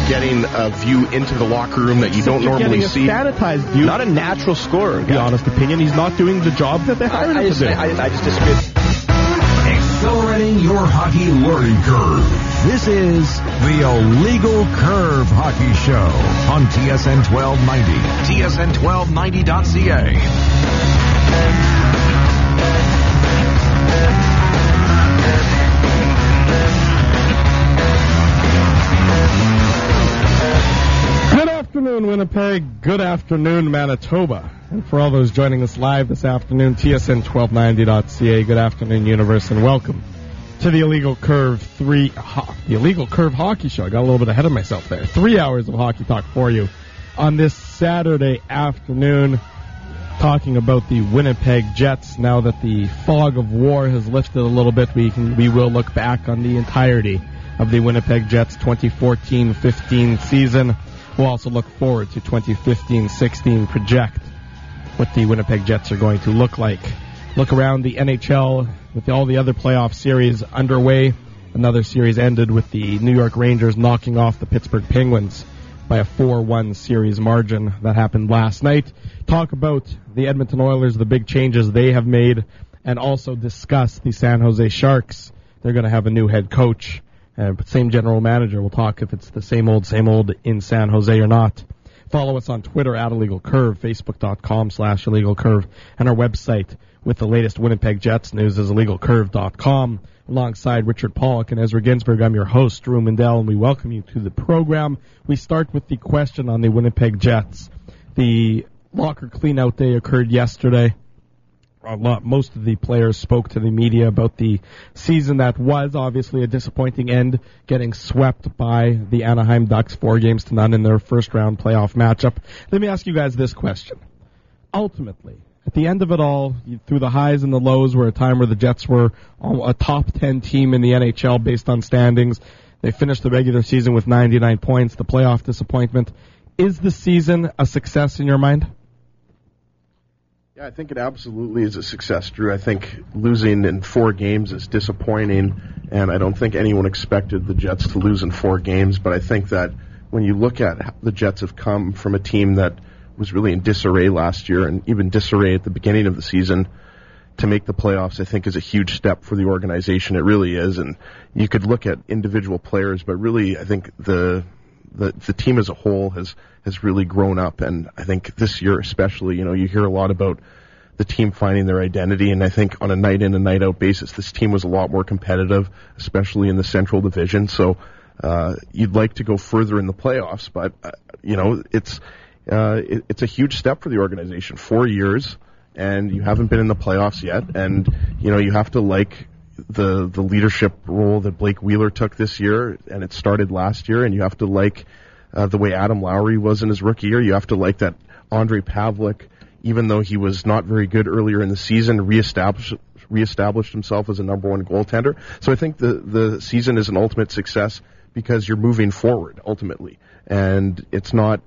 getting a view into the locker room that you don't normally see. Sanitized view. Not a natural scorer. The honest opinion, he's not doing the job that they hired him to do. I just disagree. Accelerating your hockey learning curve. This is the Illegal Curve Hockey Show on TSN 1290. TSN1290.ca. Good afternoon, Winnipeg. Good afternoon, Manitoba. And for all those joining us live this afternoon, TSN1290.ca. Good afternoon, Universe, and welcome to the Illegal Curve Hockey Show. I got a little bit ahead of myself there. 3 hours of hockey talk for you on this Saturday afternoon, talking about the Winnipeg Jets. Now that the fog of war has lifted a little bit, we will look back on the entirety of the Winnipeg Jets 2014-15 season. We'll also look forward to 2015-16, project what the Winnipeg Jets are going to look like. Look around the NHL with all the other playoff series underway. Another series ended with the New York Rangers knocking off the Pittsburgh Penguins by a 4-1 series margin. That happened last night. Talk about the Edmonton Oilers, the big changes they have made, and also discuss the San Jose Sharks. They're going to have a new head coach. Same general manager. We'll talk if it's the same old in San Jose or not. Follow us on Twitter at Illegal Curve, Facebook.com/Illegal Curve, and our website with the latest Winnipeg Jets news is IllegalCurve.com. Alongside Richard Pollock and Ezra Ginsberg, I'm your host, Drew Mandel, and we welcome you to the program. We start with the question on the Winnipeg Jets. The locker cleanout day occurred yesterday. Most of the players spoke to the media about the season that was obviously a disappointing end, getting swept by the Anaheim Ducks 4-0 in their first-round playoff matchup. Let me ask you guys this question. Ultimately, at the end of it all, through the highs and the lows, were a time where the Jets were a top 10 team in the NHL based on standings. They finished the regular season with 99 points, the playoff disappointment. Is the season a success in your mind? Yeah, I think it absolutely is a success, Drew. I think losing in 4 games is disappointing, and I don't think anyone expected the Jets to lose in 4 games, but I think that when you look at how the Jets have come from a team that was really in disarray last year, and even disarray at the beginning of the season, to make the playoffs, I think is a huge step for the organization. It really is, and you could look at individual players, but really I think the team as a whole has really grown up, and I think this year especially, you hear a lot about the team finding their identity, and I think on a night in and night out basis, this team was a lot more competitive, especially in the Central Division. So you'd like to go further in the playoffs, but it's a huge step for the organization. 4 years, and you haven't been in the playoffs yet, and you have to like the leadership role that Blake Wheeler took this year, and it started last year, and you have to like the way Adam Lowry was in his rookie year. You have to like that Andrei Pavlik, even though he was not very good earlier in the season, reestablished himself as a number 1 goaltender. So I think the season is an ultimate success because you're moving forward ultimately, and it's not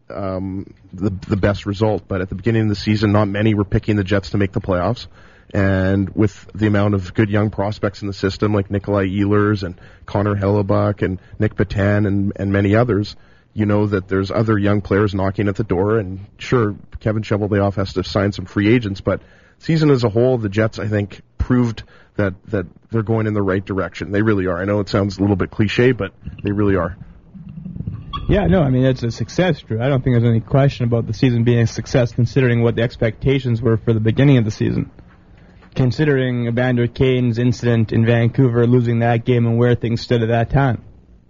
the best result, but at the beginning of the season, not many were picking the Jets to make the playoffs. And with the amount of good young prospects in the system, like Nikolai Ehlers and Connor Hellebuck and Nick Patan and many others, you know that there's other young players knocking at the door. And sure, Kevin Cheveldayoff has to sign some free agents, but season as a whole, the Jets, I think, proved that they're going in the right direction. They really are. I know it sounds a little bit cliche, but they really are. Yeah, no, I mean, it's a success, Drew. I don't think there's any question about the season being a success considering what the expectations were for the beginning of the season. Considering Evander Kane's incident in Vancouver, losing that game and where things stood at that time.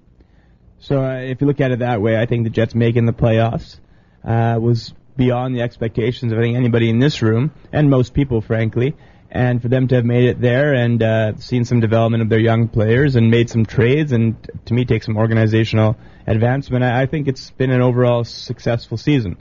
So if you look at it that way, I think the Jets making the playoffs was beyond the expectations of I think anybody in this room, and most people, frankly. And for them to have made it there and seen some development of their young players and made some trades and, to me, take some organizational advancement, I think it's been an overall successful season.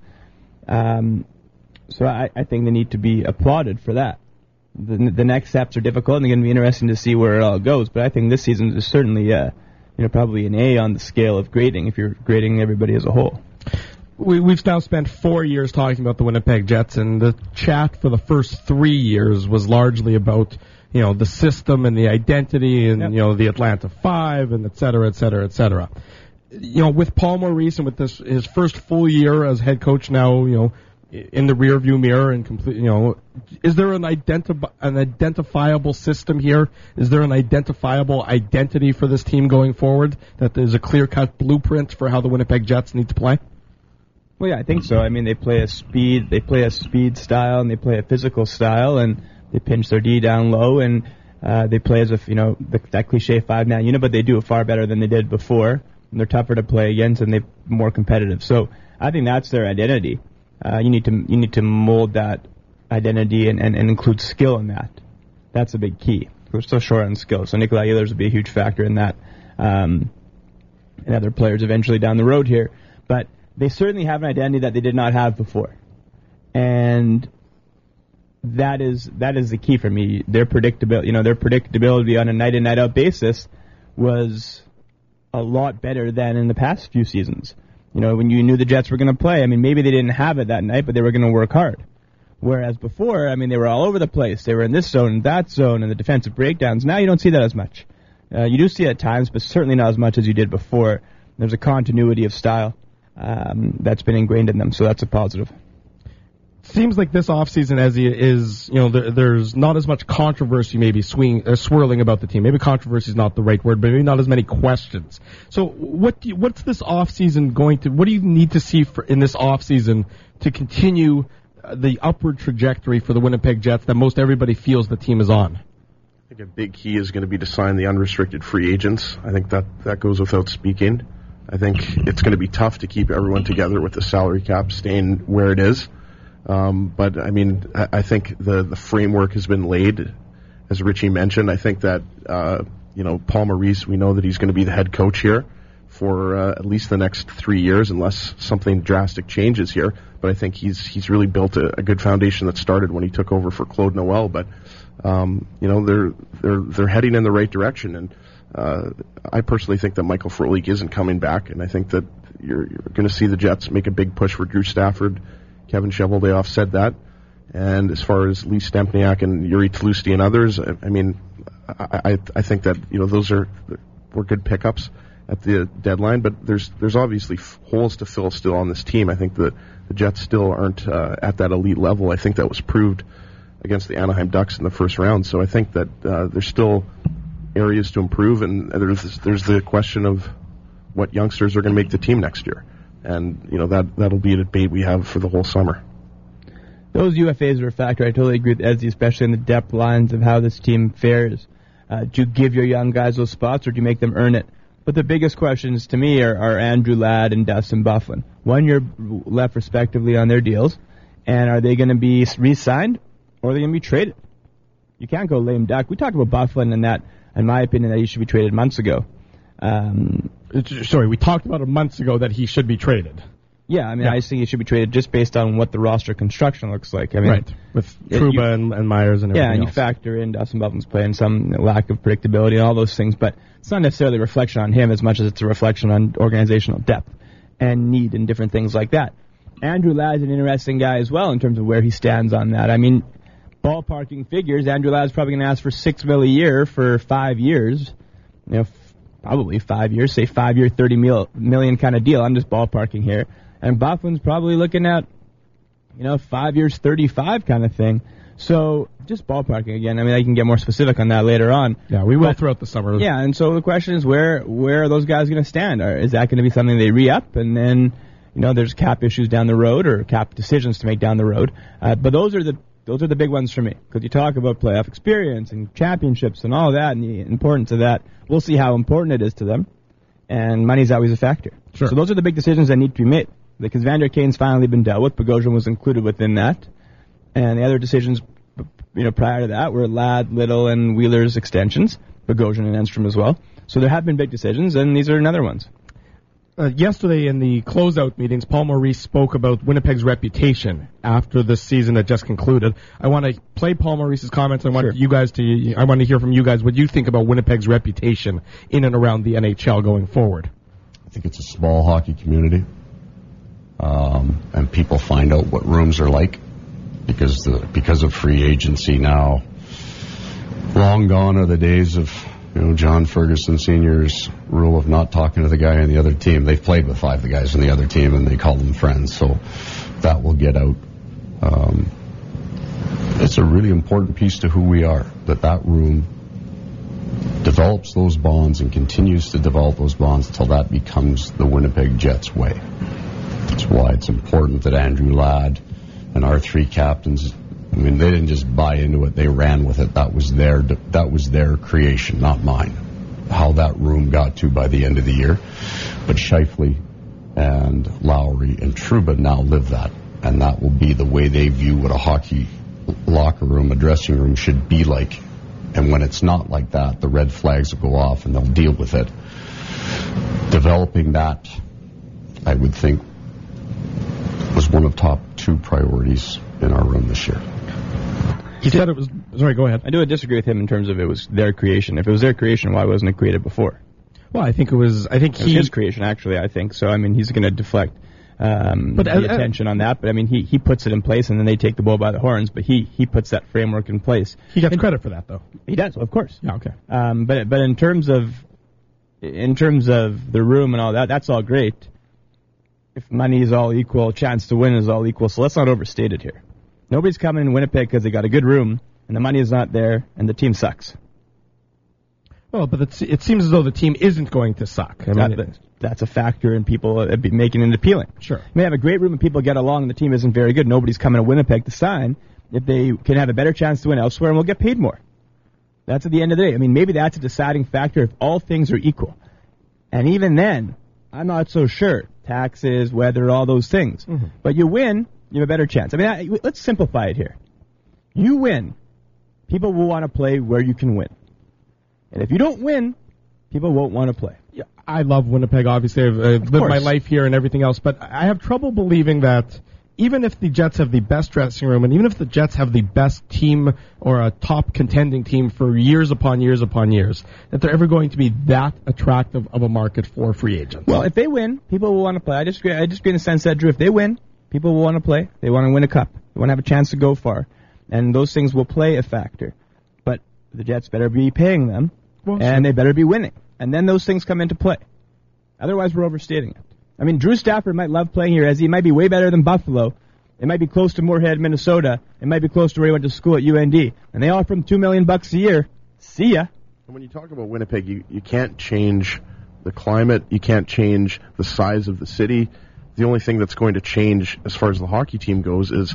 So I think they need to be applauded for that. The next steps are difficult, and they're going to be interesting to see where it all goes. But I think this season is certainly, probably an A on the scale of grading if you're grading everybody as a whole. We've now spent 4 years talking about the Winnipeg Jets, and the chat for the first 3 years was largely about, the system and the identity and, the Atlanta Five and et cetera, et cetera, et cetera. with Paul Maurice and with his first full year as head coach now, in the rearview mirror and complete, is there an identifiable system here? Is there an identifiable identity for this team going forward? That there's a clear-cut blueprint for how the Winnipeg Jets need to play? Well, yeah, I think so. I mean, they play a speed style, and they play a physical style, and they pinch their D down low, and they play as if that cliche 5-man unit, but they do it far better than they did before. And they're tougher to play against, and they're more competitive. So I think that's their identity. You need to mold that identity and include skill in that. That's a big key. We're still short on skill, so Nikolai Ehlers will be a huge factor in that, and other players eventually down the road here. But they certainly have an identity that they did not have before, and that is the key for me. Their predictability on a night in, night out basis was a lot better than in the past few seasons. When you knew the Jets were going to play, I mean, maybe they didn't have it that night, but they were going to work hard. Whereas before, I mean, they were all over the place. They were in this zone and that zone and the defensive breakdowns. Now you don't see that as much. You do see it at times, but certainly not as much as you did before. There's a continuity of style that's been ingrained in them, so that's a positive. Seems like this offseason, as is, there's not as much controversy maybe swirling about the team. Maybe controversy is not the right word, but maybe not as many questions. So what's this offseason what do you need to see in this offseason to continue the upward trajectory for the Winnipeg Jets that most everybody feels the team is on? I think a big key is going to be to sign the unrestricted free agents. I think that goes without speaking. I think it's going to be tough to keep everyone together with the salary cap staying where it is. But I mean, I think the framework has been laid, as Richie mentioned. I think that Paul Maurice, we know that he's going to be the head coach here for at least the next 3 years, unless something drastic changes here. But I think he's really built a good foundation that started when he took over for Claude Noel. But they're heading in the right direction, and I personally think that Michael Frolik isn't coming back, and I think that you're going to see the Jets make a big push for Drew Stafford. Kevin Cheveldayoff said that. And as far as Lee Stempniak and Yuri Tlusty and others, I mean, I think that those were good pickups at the deadline. But there's obviously holes to fill still on this team. I think the Jets still aren't at that elite level. I think that was proved against the Anaheim Ducks in the first round. So I think that there's still areas to improve, and there's the question of what youngsters are going to make the team next year. And, that'll be a debate we have for the whole summer. Those UFAs are a factor. I totally agree with Ezzy, especially in the depth lines of how this team fares. Do you give your young guys those spots, or do you make them earn it? But the biggest questions to me are Andrew Ladd and Dustin Byfuglien. 1 year left respectively on their deals. And are they going to be re-signed, or are they going to be traded? You can't go lame duck. We talked about Byfuglien and that, in my opinion, that he should be traded months ago. We talked about it months ago that he should be traded. Yeah, I mean, I just think he should be traded just based on what the roster construction looks like. I mean, right, with Trouba and Myers and everything and else. You factor in Dustin Byfuglien's play and some lack of predictability and all those things, but it's not necessarily a reflection on him as much as it's a reflection on organizational depth and need and different things like that. Andrew Ladd's an interesting guy as well in terms of where he stands on that. I mean, ballparking figures, Andrew Ladd's probably going to ask for $6 million a year for 5 years. Probably 5 years, say 5 year, $30 million kind of deal. I'm just ballparking here. And Byfuglien's probably looking at, 5 years, 35 kind of thing. So just ballparking again. I mean, I can get more specific on that later on. Yeah, we will throughout the summer. Yeah, and so the question is, where are those guys going to stand? Is that going to be something they re-up, and then there's cap issues down the road or cap decisions to make down the road? But those are the big ones for me, because you talk about playoff experience and championships and all that and the importance of that. We'll see how important it is to them, and money's always a factor. Sure. So those are the big decisions that need to be made, because Vander Kane's finally been dealt with. Bogosian was included within that, and the other decisions prior to that were Ladd, Little, and Wheeler's extensions, Bogosian and Enstrom as well. So there have been big decisions, and these are another ones. Yesterday in the closeout meetings, Paul Maurice spoke about Winnipeg's reputation after the season that just concluded. I want to play Paul Maurice's comments. I want I want to hear from you guys what you think about Winnipeg's reputation in and around the NHL going forward. I think it's a small hockey community, and people find out what rooms are like because of free agency now. Long gone are the days of John Ferguson Sr.'s rule of not talking to the guy on the other team. They've played with 5 of the guys on the other team, and they call them friends, so that will get out. It's a really important piece to who we are, that room develops those bonds and continues to develop those bonds until that becomes the Winnipeg Jets way. That's why it's important that Andrew Ladd and our 3 captains, they didn't just buy into it, they ran with it. That was their creation, not mine. How that room got to by the end of the year. But Scheifele and Lowry and Trouba now live that. And that will be the way they view what a hockey locker room, a dressing room should be like. And when it's not like that, the red flags will go off and they'll deal with it. Developing that, I would think, was one of top 2 priorities in our room this year. He said it was... Sorry, go ahead. I do disagree with him in terms of it was their creation. If it was their creation, why wasn't it created before? Well, I think it was his creation, actually, I think. So, he's going to deflect the attention on that. But, he puts it in place, and then they take the bull by the horns. But he puts that framework in place. He gets credit for that, though. He does, of course. Yeah, okay. But in terms of the room and all that, that's all great. If money is all equal, chance to win is all equal. So let's not overstate it here. Nobody's coming in Winnipeg because they got a good room, and the money is not there, and the team sucks. Well, but it seems as though the team isn't going to suck. That's a factor in people making it appealing. Sure. You may have a great room and people get along, and the team isn't very good. Nobody's coming to Winnipeg to sign. If they can have a better chance to win elsewhere, and we'll get paid more. That's at the end of the day. Maybe that's a deciding factor if all things are equal. And even then, I'm not so sure. Taxes, weather, all those things. Mm-hmm. But you win, you have a better chance. Let's simplify it here. You win, people will want to play where you can win. And if you don't win, people won't want to play. Yeah, I love Winnipeg, obviously. I've lived my life here and everything else. But I have trouble believing that even if the Jets have the best dressing room, and even if the Jets have the best team or a top contending team for years upon years upon years, that they're ever going to be that attractive of a market for free agents. Well, if they win, people will want to play. I disagree in the sense that, Drew, if they win, people will want to play. They want to win a cup. They want to have a chance to go far. And those things will play a factor. But the Jets better be paying them, and they better be winning. And then those things come into play. Otherwise, we're overstating it. Drew Stafford might love playing here, as he might be way better than Buffalo. It might be close to Moorhead, Minnesota. It might be close to where he went to school at UND. And they offer him $2 million a year. See ya. And when you talk about Winnipeg, you can't change the climate. You can't change the size of the city. The only thing that's going to change as far as the hockey team goes is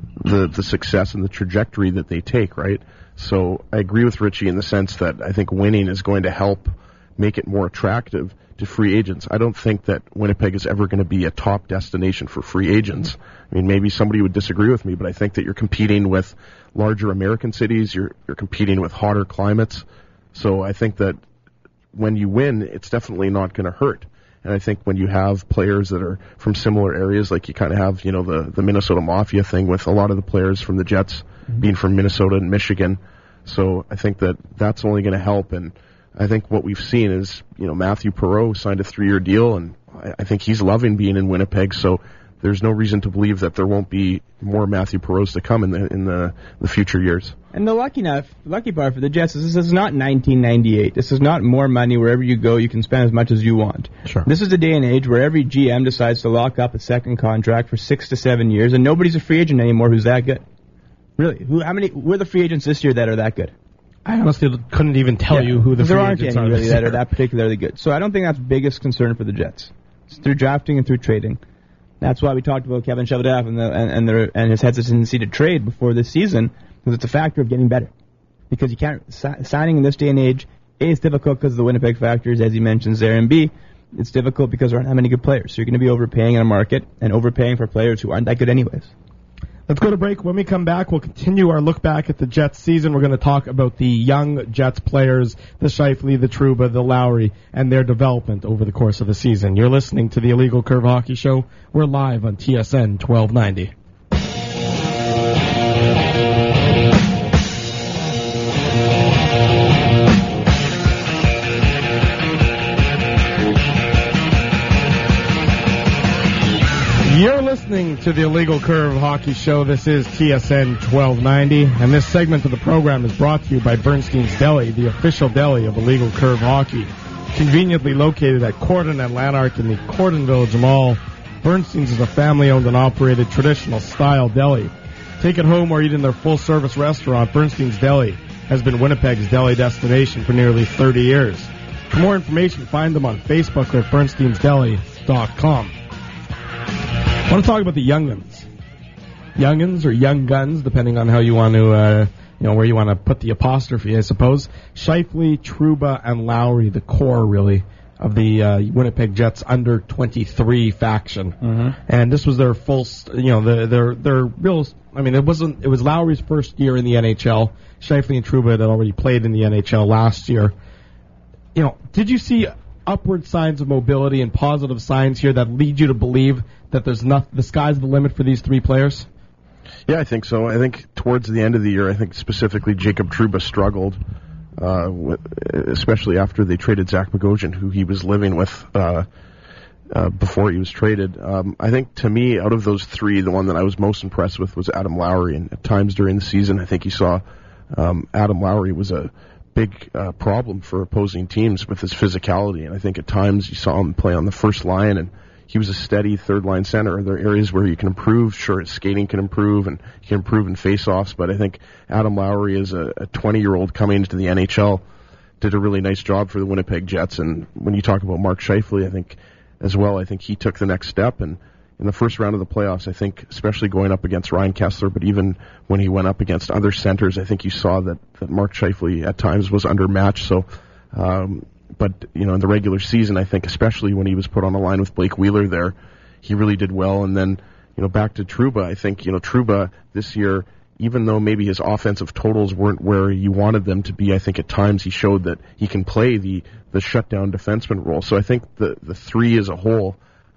the success and the trajectory that they take, right? So I agree with Richie in the sense that I think winning is going to help make it more attractive to free agents. I don't think that Winnipeg is ever going to be a top destination for free agents. Maybe somebody would disagree with me, but I think that you're competing with larger American cities. You're competing with hotter climates. So I think that when you win, it's definitely not going to hurt. And I think when you have players that are from similar areas, like you kind of have, the Minnesota Mafia thing with a lot of the players from the Jets being from Minnesota and Michigan. So I think that that's only going to help. And I think what we've seen is, Matthew Perreault signed a 3-year deal, and I think he's loving being in Winnipeg. So there's no reason to believe that there won't be more Matthew Perreaults to come in the future years. And the lucky part for the Jets is this is not 1998. This is not more money wherever you go. You can spend as much as you want. Sure. This is a day and age where every GM decides to lock up a second contract for 6 to 7 years, and nobody's a free agent anymore who's that good. Really? How many were the free agents this year that are that good? I honestly couldn't even tell you who the free agents are. There aren't any really that are that particularly good. So I don't think that's the biggest concern for the Jets. It's through drafting and through trading. That's why we talked about Kevin Cheveldayoff and his hesitancy to trade before this season, because it's a factor of getting better. Because you can't signing in this day and age. A, it's difficult because of the Winnipeg factors, as he mentions there, and B, it's difficult because there aren't that many good players. So you're going to be overpaying in a market and overpaying for players who aren't that good anyways. Let's go to break. When we come back, we'll continue our look back at the Jets season. We're going to talk about the young Jets players, the Scheifele, the Trouba, the Lowry, and their development over the course of the season. You're listening to the Illegal Curve Hockey Show. We're live on TSN 1290. You're listening to the Illegal Curve Hockey Show. This is TSN 1290, and this segment of the program is brought to you by Bernstein's Deli, the official deli of Illegal Curve Hockey. Conveniently located at Corden and Lanark in the Corden Village Mall, Bernstein's is a family-owned and operated traditional-style deli. Take it home or eat in their full-service restaurant. Bernstein's Deli has been Winnipeg's deli destination for nearly 30 years. For more information, find them on Facebook or at bernsteinsdeli.com. I want to talk about the young guns. Young'uns or young guns, depending on how you want to, where you want to put the apostrophe, I suppose. Scheifele, Trouba, and Lowry, the core, really, of the Winnipeg Jets under 23 faction. Mm-hmm. And this was their full, their real. I mean, it was Lowry's first year in the NHL. Scheifele and Trouba had already played in the NHL last year. Did you see upward signs of mobility and positive signs here that lead you to believe that the sky's the limit for these three players? Yeah, I think so. I think towards the end of the year, I think specifically Jacob Trouba struggled, especially after they traded Zach Bogosian, who he was living with before he was traded. I think, to me, out of those three, the one that I was most impressed with was Adam Lowry. And at times during the season, I think you saw Adam Lowry was a big problem for opposing teams with his physicality. And I think at times you saw him play on the first line, and he was a steady third-line center. There are areas where you can improve. Sure, his skating can improve, and he can improve in face-offs, but I think Adam Lowry, as a 20-year-old coming into the NHL, did a really nice job for the Winnipeg Jets. And when you talk about Mark Scheifele, I think he took the next step. And in the first round of the playoffs, I think, especially going up against Ryan Kessler, but even when he went up against other centers, I think you saw that Mark Scheifele at times was undermatched. So, but, in the regular season, I think, especially when he was put on a line with Blake Wheeler there, he really did well. And then, back to Trouba, I think, Trouba this year, even though maybe his offensive totals weren't where you wanted them to be, I think at times he showed that he can play the shutdown defenseman role. So I think the three as a whole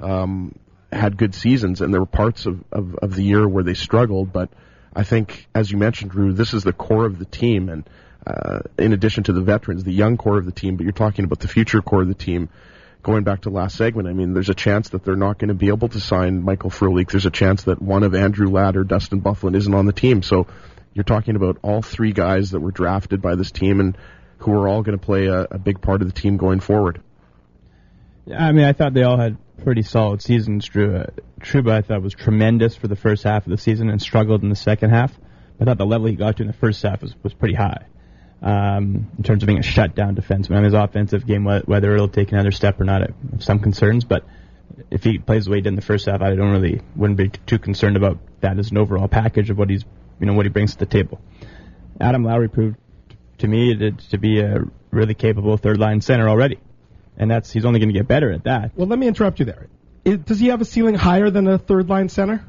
had good seasons, and there were parts of the year where they struggled. But I think, as you mentioned, Drew, this is the core of the team, and in addition to the veterans, the young core of the team, but you're talking about the future core of the team. Going back to last segment, I mean, there's a chance that they're not going to be able to sign Michael Frolik. There's a chance that one of Andrew Ladd or Dustin Byfuglien isn't on the team. So you're talking about all three guys that were drafted by this team and who are all going to play a big part of the team going forward. Yeah, I mean, I thought they all had pretty solid seasons, Drew. Trouba, I thought, was tremendous for the first half of the season and struggled in the second half. I thought the level he got to in the first half was pretty high. In terms of being a shutdown defenseman. I mean, his offensive game, whether it'll take another step or not, I have some concerns, but if he plays the way he did in the first half, I wouldn't be too concerned about that as an overall package of what he brings to the table. Adam Lowry proved to me to be a really capable third-line center already, and he's only going to get better at that. Well, let me interrupt you there. Does he have a ceiling higher than a third-line center?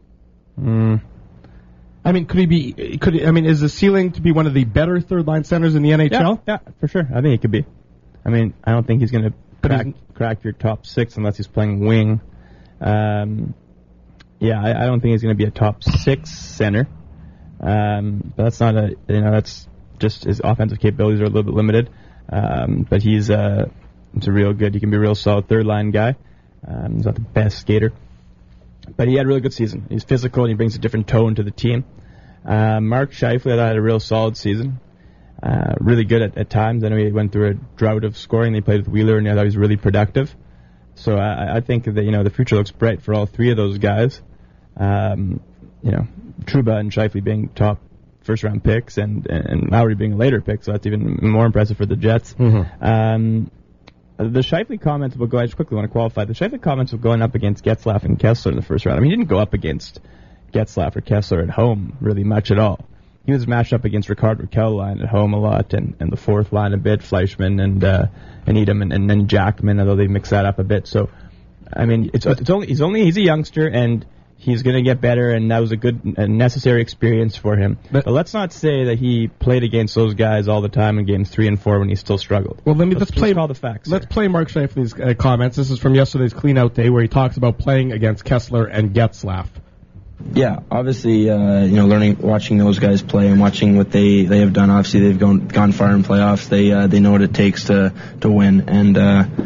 I mean, is the ceiling to be one of the better third-line centers in the NHL? Yeah, for sure. I think he could be. I mean, I don't think he's going to crack your top six unless he's playing wing. I don't think he's going to be a top six center. But that's not that's just his offensive capabilities are a little bit limited. But he's a real good. He can be a real solid third-line guy. He's not the best skater. But he had a really good season. He's physical, and he brings a different tone to the team. Mark Scheifele had a real solid season. Really good at times. I know he went through a drought of scoring. He played with Wheeler, and I thought he was really productive. So I think that the future looks bright for all three of those guys. Trouba and Scheifele being top first-round picks, and Lowry being a later pick, so that's even more impressive for the Jets. Mm-hmm. The Scheifele comments will go. I just quickly want to qualify. The Scheifele comments of going up against Getzlaf and Kessler in the first round. I mean, he didn't go up against Getzlaf or Kessler at home really much at all. He was matched up against Rickard Rakell at home a lot, and the fourth line a bit, Fleischmann and Edom and then Jackman, although they mix that up a bit. So, I mean, he's a youngster, and he's going to get better, and that was a good and necessary experience for him. But let's not say that he played against those guys all the time in games 3 and 4 when he still struggled. Well, let's call the facts. Let's play Mark Scheifele's comments. This is from yesterday's clean-out day where he talks about playing against Kessler and Getzlaf. Yeah, obviously, watching those guys play and watching what they have done. Obviously, they've gone far in playoffs. They know what it takes to win, and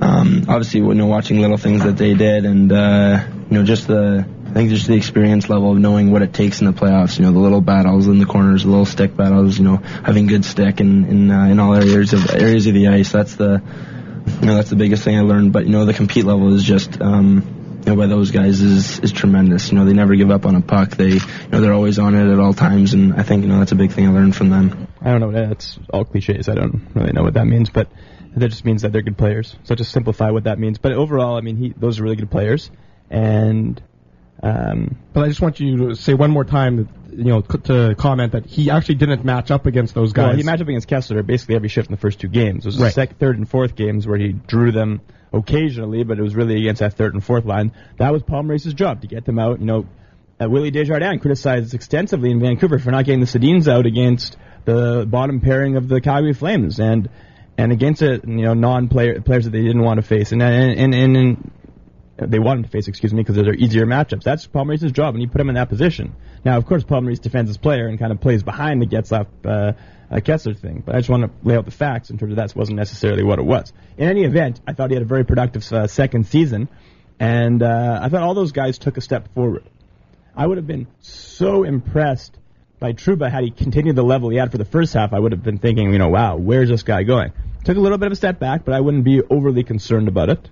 obviously, watching little things that they did, and just the experience level of knowing what it takes in the playoffs. The little battles in the corners, the little stick battles. Having good stick in all areas of the ice. That's the biggest thing I learned. But the compete level is just by those guys is tremendous. They never give up on a puck. They're always on it at all times, and I think that's a big thing I learned from them. I don't know. That's all cliches. I don't really know what that means, but that just means that they're good players. So just simplify what that means. But overall, those are really good players, and. But I just want you to say one more time, to comment that he actually didn't match up against those guys. Well, he matched up against Kessler basically every shift in the first two games. It was the second, third, and fourth games where he drew them occasionally, but it was really against that third and fourth line. That was Paul Maurice's job, to get them out. Willie Desjardins criticized extensively in Vancouver for not getting the Sedins out against the bottom pairing of the Calgary Flames and against players that they didn't want to face. And they want him to face, because they're easier matchups. That's Paul Maurice's job, and you put him in that position. Now, of course, Paul Maurice defends his player and kind of plays behind the Getzlaf Kessler thing, but I just want to lay out the facts in terms of that wasn't necessarily what it was. In any event, I thought he had a very productive second season, and I thought all those guys took a step forward. I would have been so impressed by Trouba had he continued the level he had for the first half. I would have been thinking, wow, where's this guy going? Took a little bit of a step back, but I wouldn't be overly concerned about it.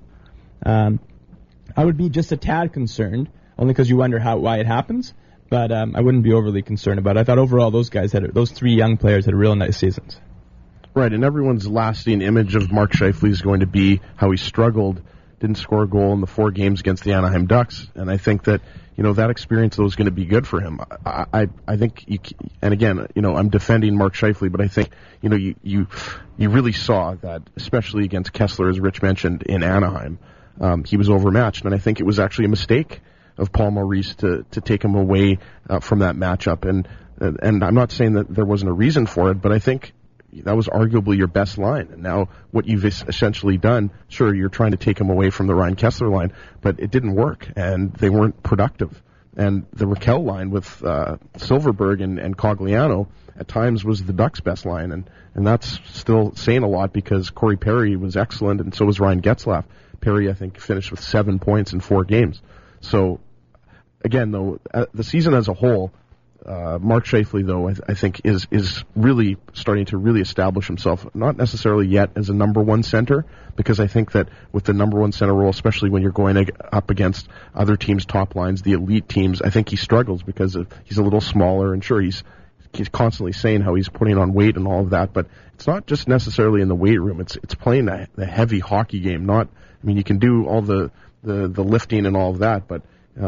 I would be just a tad concerned, only because you wonder why it happens, but I wouldn't be overly concerned about it. I thought overall those three young players had real nice seasons. Right, and everyone's lasting image of Mark Scheifele is going to be how he struggled, didn't score a goal in the 4 games against the Anaheim Ducks, and I think that that experience though is going to be good for him. I think and again, I'm defending Mark Scheifele, but I think you really saw that, especially against Kessler, as Rich mentioned, in Anaheim. He was overmatched, and I think it was actually a mistake of Paul Maurice to take him away from that matchup. And I'm not saying that there wasn't a reason for it, but I think that was arguably your best line. And now what you've essentially done, sure, you're trying to take him away from the Ryan Kessler line, but it didn't work, and they weren't productive. And the Raquel line with Silverberg and Cogliano at times was the Ducks' best line, and that's still saying a lot because Corey Perry was excellent, and so was Ryan Getzlaf. Perry, I think, finished with 7 points in 4 games. So, again, though, the season as a whole, Mark Scheifele, though, I think is really starting to really establish himself, not necessarily yet as a number one center, because I think that with the number one center role, especially when you're going up against other teams' top lines, the elite teams, I think he struggles because he's a little smaller, and sure, he's constantly saying how he's putting on weight and all of that, but it's not just necessarily in the weight room. It's playing the heavy hockey game, you can do all the lifting and all of that, but,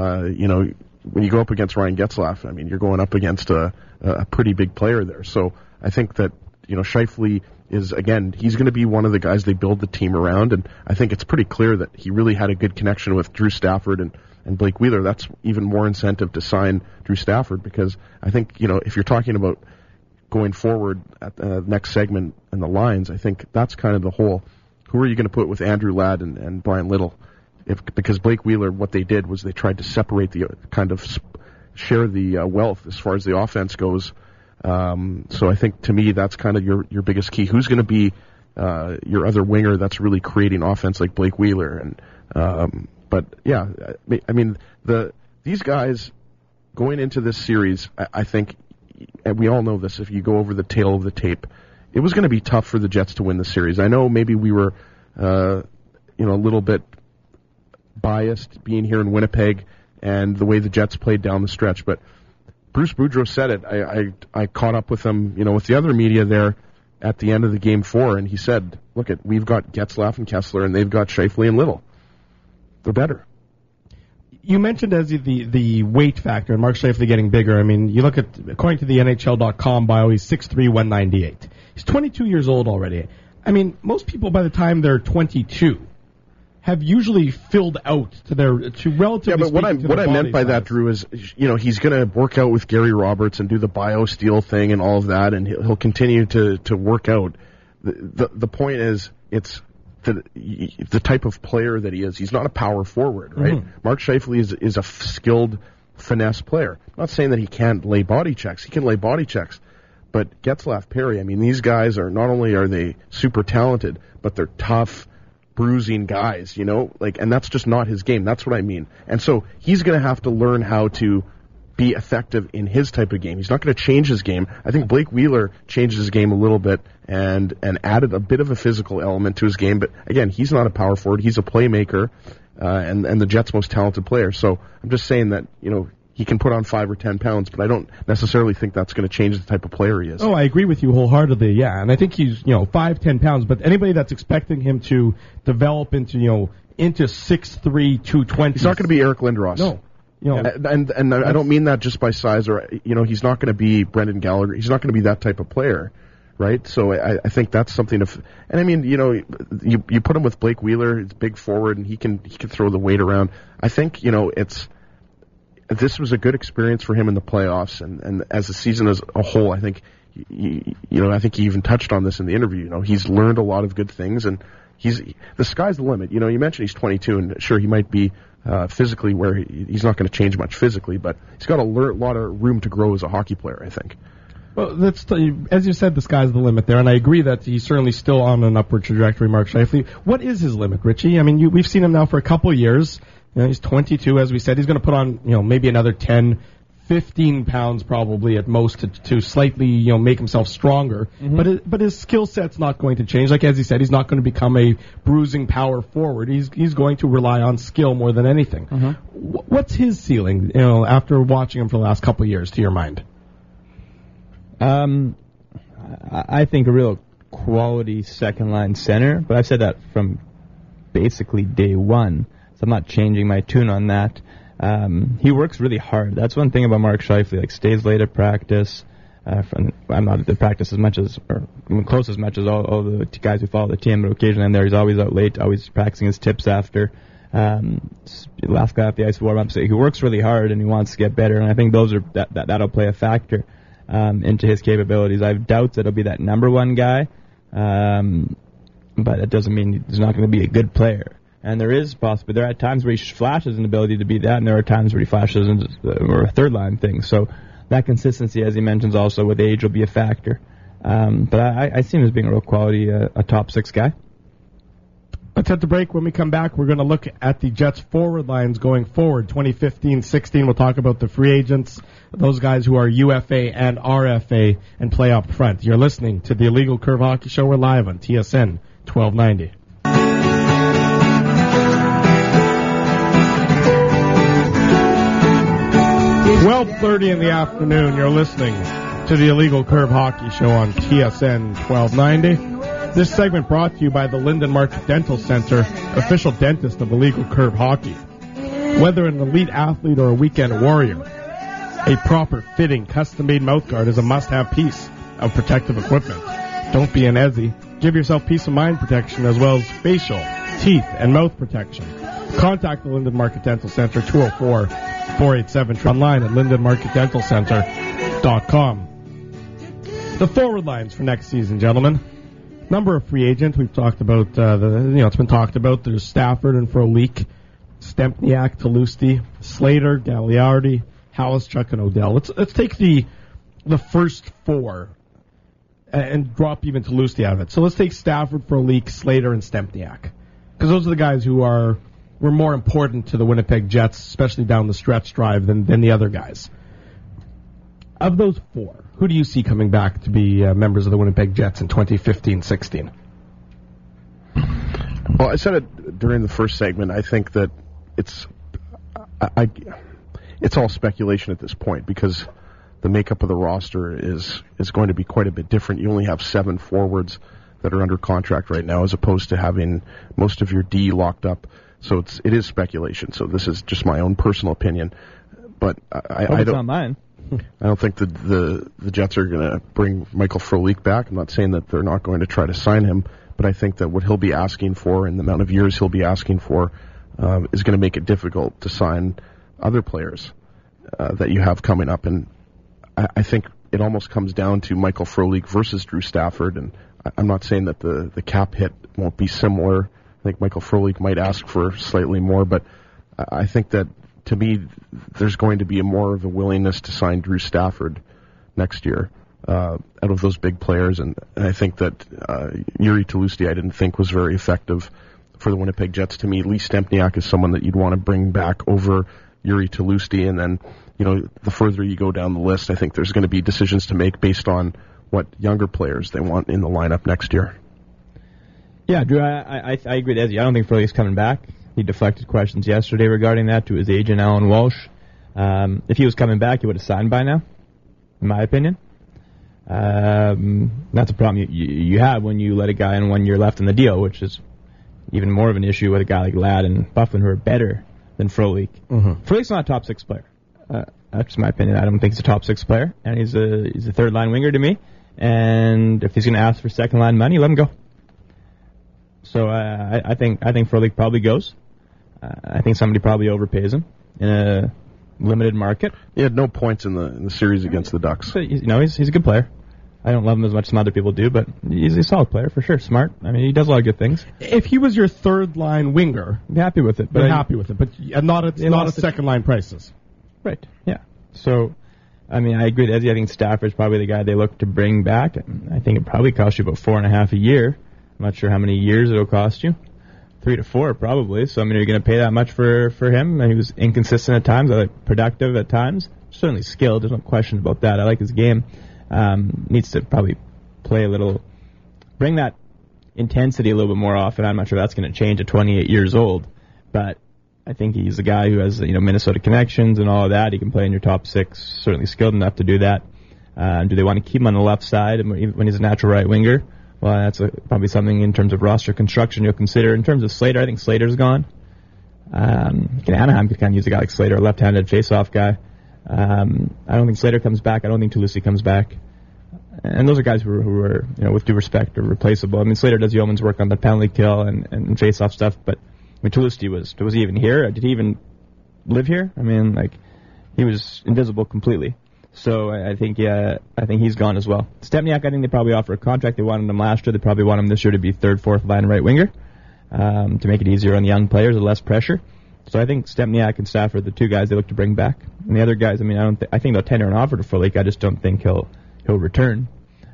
when you go up against Ryan Getzlaf, you're going up against a pretty big player there. So I think that, Scheifele is, again, he's going to be one of the guys they build the team around, and I think it's pretty clear that he really had a good connection with Drew Stafford and Blake Wheeler. That's even more incentive to sign Drew Stafford, because I think, if you're talking about going forward at the next segment and the lines, I think that's kind of the whole. Who are you going to put with Andrew Ladd and Brian Little? Because Blake Wheeler, what they did was they tried to separate share the wealth as far as the offense goes. So I think, to me, that's kind of your biggest key. Who's going to be your other winger that's really creating offense like Blake Wheeler? But yeah, these guys going into this series, I think, and we all know this, if you go over the tail of the tape, it was going to be tough for the Jets to win the series. I know maybe we were, a little bit biased being here in Winnipeg and the way the Jets played down the stretch, but Bruce Boudreau said it. I caught up with him, with the other media there at the end of the Game 4, and he said, look, we've got Getzlaf and Kessler, and they've got Scheifele and Little. They're better. You mentioned as the weight factor and Mark Scheifele getting bigger. You look at, according to the NHL.com bio, he's 6'3", 198. He's 22 years old already. Most people by the time they're 22 have usually filled out to relatively. Yeah, but what I meant by that, Drew, is he's going to work out with Gary Roberts and do the BioSteel thing and all of that, and he'll continue to work out. The point is, it's the type of player that he is. He's not a power forward, right? Mm-hmm. Mark Scheifele is a skilled finesse player. I'm not saying that he can't lay body checks. He can lay body checks. But Getzlaf, Perry, these guys are not only are they super talented, but they're tough, bruising guys, and that's just not his game. That's what I mean. And so he's going to have to learn how to be effective in his type of game. He's not going to change his game. I think Blake Wheeler changed his game a little bit and added a bit of a physical element to his game. But again, he's not a power forward. He's a playmaker, and the Jets' most talented player. So I'm just saying that, he can put on 5 or 10 pounds, but I don't necessarily think that's going to change the type of player he is. Oh, I agree with you wholeheartedly, yeah. And I think he's, 5, 10 pounds, but anybody that's expecting him to develop into 6'3", 220. He's not going to be Eric Lindros. No. And I don't mean that just by size or, he's not going to be Brendan Gallagher. He's not going to be that type of player, right? So I think that's something and I mean, you put him with Blake Wheeler, he's a big forward, and he can throw the weight around. I think, this was a good experience for him in the playoffs, and as a season as a whole, I think, I think he even touched on this in the interview. He's learned a lot of good things, and the sky's the limit. You mentioned he's 22, and sure, he might be physically where he's not going to change much physically, but he's got a lot of room to grow as a hockey player, I think. Well, as you said, the sky's the limit there, and I agree that he's certainly still on an upward trajectory, Mark Scheifele. What is his limit, Richie? I mean, we've seen him now for a couple of years. He's 22, as we said. He's going to put on, maybe another 10, 15 pounds probably at most to slightly, make himself stronger. Mm-hmm. But his skill set's not going to change. Like as he said, he's not going to become a bruising power forward. He's going to rely on skill more than anything. Mm-hmm. What's his ceiling, after watching him for the last couple of years, to your mind? I think a real quality second-line center, but I've said that from basically day one. I'm not changing my tune on that. He works really hard. That's one thing about Mark Scheifele. Stays late at practice. I'm not at the practice as much as, or close as much as all the guys who follow the team, but occasionally I'm there. He's always out late, always practicing his tips after. Last guy off the ice warm up. So he works really hard and he wants to get better. And I think that'll play a factor into his capabilities. I have doubts that he'll be that number one guy, but that doesn't mean he's not going to be a good player. And there are times where he flashes an ability to be that, and there are times where he flashes or a third-line thing. So that consistency, as he mentions, also with age will be a factor. But I see him as being a real quality, a top 6 guy. Let's hit the break. When we come back, we're going to look at the Jets' forward lines going forward. 2015-16, we'll talk about the free agents, those guys who are UFA and RFA and play up front. You're listening to the Illegal Curve Hockey Show. We're live on TSN 1290. 12:30 in the afternoon, you're listening to the Illegal Curve Hockey Show on TSN 1290. This segment brought to you by the Linden Market Dental Center, official dentist of Illegal Curve Hockey. Whether an elite athlete or a weekend warrior, a proper fitting, custom-made mouthguard is a must-have piece of protective equipment. Don't be an Ezzy. Give yourself peace of mind protection as well as facial, teeth, and mouth protection. Contact the Linden Market Dental Center, 204-487, online at lindenmarketdentalcenter.com. The forward lines for next season, gentlemen. Number of free agents. We've talked about, it's been talked about. There's Stafford and Frolik, Stempniak, Talusti, Slater, Gagliardi, Haluschuk, and Odell. Let's take the first 4 and drop even Talusti out of it. So let's take Stafford, Frolik, Slater, and Stempniak. Because those are the guys who were more important to the Winnipeg Jets, especially down the stretch drive, than the other guys. Of those 4, who do you see coming back to be members of the Winnipeg Jets in 2015-16? Well, I said it during the first segment. I think that it's all speculation at this point because the makeup of the roster is going to be quite a bit different. You only have 7 forwards that are under contract right now, as opposed to having most of your D locked up. So it is speculation. So this is just my own personal opinion, but I don't. Not mine. I don't think the Jets are going to bring Michael Frolik back. I'm not saying that they're not going to try to sign him, but I think that what he'll be asking for and the amount of years he'll be asking for is going to make it difficult to sign other players that you have coming up. And I think it almost comes down to Michael Frolik versus Drew Stafford. And I'm not saying that the cap hit won't be similar. I think Michael Frolik might ask for slightly more, but I think that, to me, there's going to be more of a willingness to sign Drew Stafford next year out of those big players. And I think that Yuri Talusti I didn't think was very effective for the Winnipeg Jets. To me, Lee Stempniak is someone that you'd want to bring back over Yuri Tlusty, and then, the further you go down the list, I think there's going to be decisions to make based on what younger players they want in the lineup next year. Yeah, Drew, I agree with Ezzy. I don't think Frolik's coming back. He deflected questions yesterday regarding that to his agent, Alan Walsh. If he was coming back, he would have signed by now, in my opinion. That's a problem you have when you let a guy in 1 year left in the deal, which is even more of an issue with a guy like Ladd and Bufflin, who are better than Frolik. Mm-hmm. Frolik's not a top 6 player. That's my opinion. I don't think he's a top 6 player, and he's a third line winger to me. And if he's going to ask for second line money, let him go. So I think Frolik probably goes. I think somebody probably overpays him in a limited market. He had no points in the series against the Ducks. So, he's a good player. I don't love him as much as some other people do, but he's a solid player for sure. Smart. I mean, he does a lot of good things. If he was your third line winger, I'm happy with it. But not at second line prices. Right. Yeah. So, I mean, I agree with Ezzy. I think Stafford's probably the guy they look to bring back. I think it probably costs you about $4.5 a year. I'm not sure how many years it'll cost you. 3 to 4 probably. So, I mean, are you going to pay that much for him? He was inconsistent at times, productive at times. Certainly skilled. There's no question about that. I like his game. Needs to probably play bring that intensity a little bit more often. I'm not sure that's going to change at 28 years old, but I think he's a guy who has Minnesota connections and all of that. He can play in your top 6. Certainly skilled enough to do that. Do they want to keep him on the left side when he's a natural right winger? Well, that's probably something in terms of roster construction you'll consider. In terms of Slater, I think Slater's gone. Anaheim could kind of use a guy like Slater, a left-handed face-off guy. I don't think Slater comes back. I don't think Tlusty comes back. And those are guys who are with due respect, are replaceable. I mean, Slater does yeoman's work on the penalty kill and face-off stuff, but Tlusty was he even here? Did he even live here? I mean, he was invisible completely. So I think he's gone as well. Stempniak, I think they probably offer a contract. They wanted him last year. They probably want him this year to be third, fourth line right winger to make it easier on the young players with less pressure. So I think Stempniak and Stafford are the two guys they look to bring back. And the other guys, I mean, I think they'll tender an offer to Frolik. I just don't think he'll return.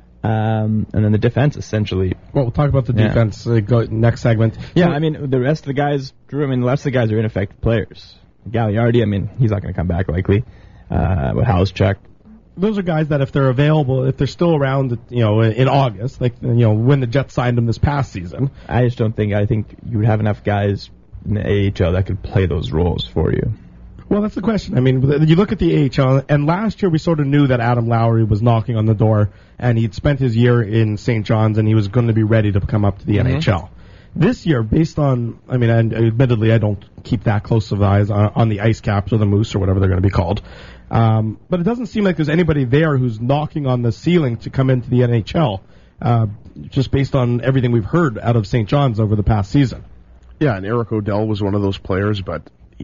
And then the defense, essentially. Well, we'll talk about the defense go next segment. Yeah, I mean, the rest of the guys, Drew, the rest of the guys are ineffective players. Gagliardi, I mean, he's not going to come back likely. With Housecheck. Those are guys that if they're available, if they're still around, in August, when the Jets signed them this past season. I think you would have enough guys in the AHL that could play those roles for you. Well, that's the question. I mean, you look at the AHL, and last year we sort of knew that Adam Lowry was knocking on the door, and he'd spent his year in St. John's, and he was going to be ready to come up to the NHL. This year, based on, and admittedly I don't keep that close of eyes on the Ice Caps or the Moose or whatever they're going to be called, but it doesn't seem like there's anybody there who's knocking on the ceiling to come into the NHL, just based on everything we've heard out of St. John's over the past season. Yeah, and Eric O'Dell was one of those players, but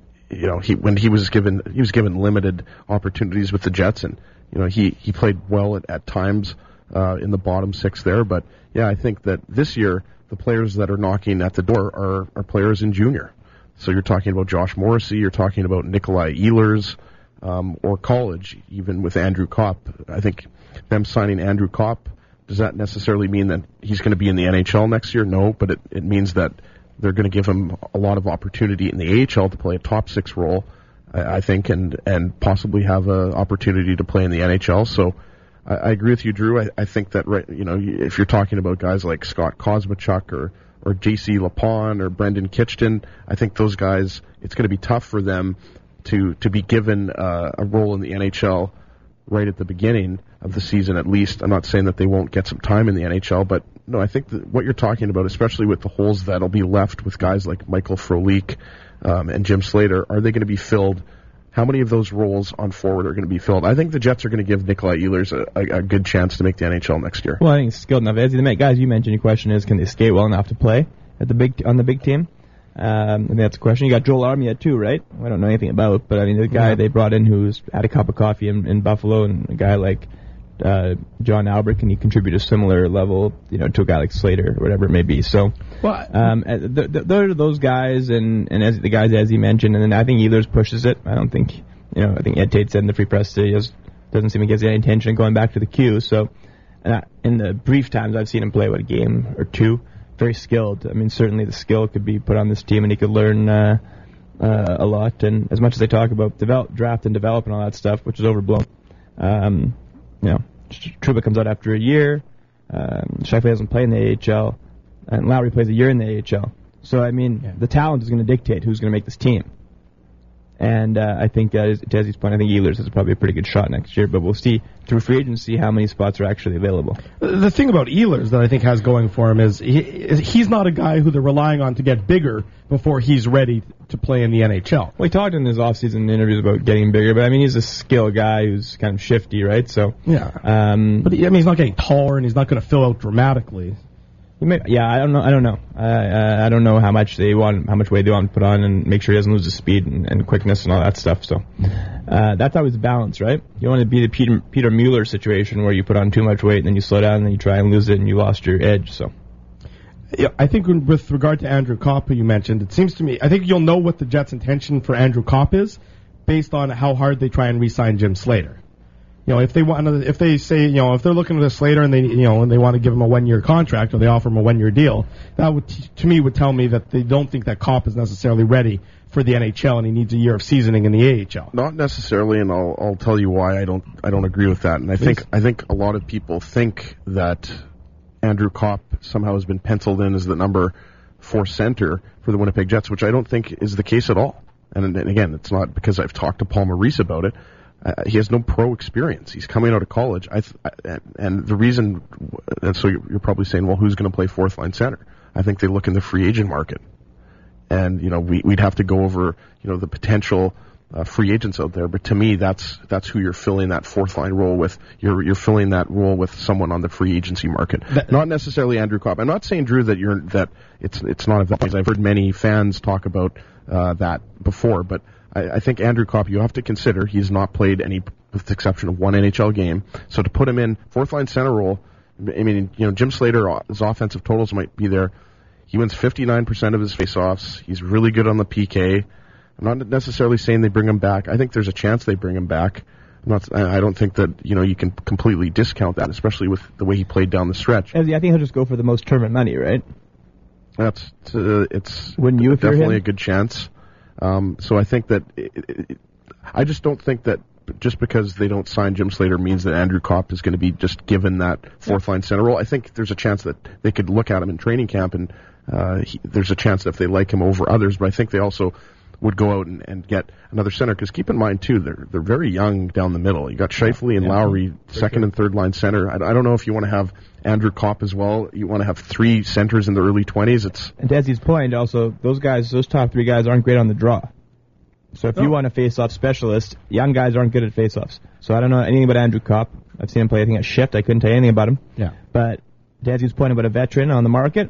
when he was given limited opportunities with the Jets, and he played well at times in the bottom 6 there. But yeah, I think that this year the players that are knocking at the door are players in junior. So you're talking about Josh Morrissey, you're talking about Nikolai Ehlers, or college, even with Andrew Kopp. I think them signing Andrew Kopp, does that necessarily mean that he's going to be in the NHL next year? No, but it means that they're going to give him a lot of opportunity in the AHL to play a top 6 role, I think, and possibly have an opportunity to play in the NHL. So I agree with you, Drew. I think that if you're talking about guys like Scott Kozmachuk or J.C. Lapon or Brendan Kitchton, I think those guys, it's going to be tough for them to be given a role in the NHL right at the beginning of the season, at least. I'm not saying that they won't get some time in the NHL, but no, I think that what you're talking about, especially with the holes that'll be left with guys like Michael Frolik and Jim Slater, are they going to be filled? How many of those roles on forward are going to be filled? I think the Jets are going to give Nikolai Ehlers a good chance to make the NHL next year. Well, I think he's skilled enough. As the guys you mentioned, your question is, can they skate well enough to play on the big team? I think that's the question. You got Joel Armia too, right? I don't know anything about, but the guy they brought in who's had a cup of coffee in Buffalo, and a guy like John Albert, can he contribute a similar level, to a guy like Slater or whatever it may be? So, there are those guys, and as the guys as he mentioned, and then I think Ehlers pushes it. I don't think, I think Ed Tate said in the Free Press today, doesn't seem like he has any intention of going back to the Q. So, in the brief times I've seen him play, a game or two, very skilled. I mean, certainly the skill could be put on this team, and he could learn a lot. And as much as they talk about draft and develop and all that stuff, which is overblown, Trouba comes out after a year. Scheifele doesn't play in the AHL, and Lowry plays a year in the AHL. So, I mean, the talent is going to dictate who's going to make this team. And I think, to Ezzy's point, I think Ehlers is probably a pretty good shot next year, but we'll see through free agency how many spots are actually available. The thing about Ehlers that I think has going for him is he's not a guy who they're relying on to get bigger before he's ready to play in the NHL. Well, he talked in his offseason interviews about getting bigger, but I mean, he's a skill guy who's kind of shifty, right? So yeah, but he's not getting taller, and he's not going to fill out dramatically. I don't know. I don't know how much weight they want to put on, and make sure he doesn't lose his speed and quickness and all that stuff. So that's always a balance, right? You don't want to be the Peter Mueller situation where you put on too much weight and then you slow down and then you try and lose it and you lost your edge. So yeah, I think with regard to Andrew Kopp, who you mentioned, it seems to me I think you'll know what the Jets' intention for Andrew Kopp is based on how hard they try and re-sign Jim Slater. If they're looking at Slater and they want to give him a 1-year contract or they offer him a 1-year deal, that would tell me that they don't think that Kopp is necessarily ready for the NHL and he needs a year of seasoning in the AHL. Not necessarily, and I'll tell you why I don't agree with that. And I think a lot of people think that Andrew Kopp somehow has been penciled in as the number 4 center for the Winnipeg Jets, which I don't think is the case at all. And again, it's not because I've talked to Paul Maurice about it. He has no pro experience. He's coming out of college. And the reason, and so you're probably saying, well, who's going to play fourth line center? I think they look in the free agent market. And, we'd have to go over, the potential free agents out there. But to me, that's who you're filling that fourth line role with. You're filling that role with someone on the free agency market. Not necessarily Andrew Kopp. I'm not saying, Drew, that it's not a value. I've heard many fans talk about that before, but I think Andrew Kopp, you have to consider he's not played any, with the exception of one NHL game. So to put him in fourth line center role, I mean, Jim Slater, his offensive totals might be there. He wins 59% of his faceoffs. He's really good on the PK. I'm not necessarily saying they bring him back. I think there's a chance they bring him back. I don't think that you can completely discount that, especially with the way he played down the stretch. I think he'll just go for the most tournament money, right? It's Wouldn't you, if you're definitely him? A good chance. So I think that I just don't think that just because they don't sign Jim Slater means that Andrew Kopp is going to be just given that fourth line center role. I think there's a chance that they could look at him in training camp, and there's a chance that if they like him over others. But I think they also would go out and get another center, because keep in mind too, they're very young down the middle. You got Scheifele and Lowry, second and third line center. I don't know if you want to have Andrew Kopp as well. You want to have 3 centers in the early 20s. And to Ezzy's point, also, those top 3 guys aren't great on the draw. So if you want a face-off specialist, young guys aren't good at face-offs. So I don't know anything about Andrew Kopp. I've seen him play, I think, at Shift. I couldn't tell you anything about him. Yeah. But to Ezzy's point about a veteran on the market,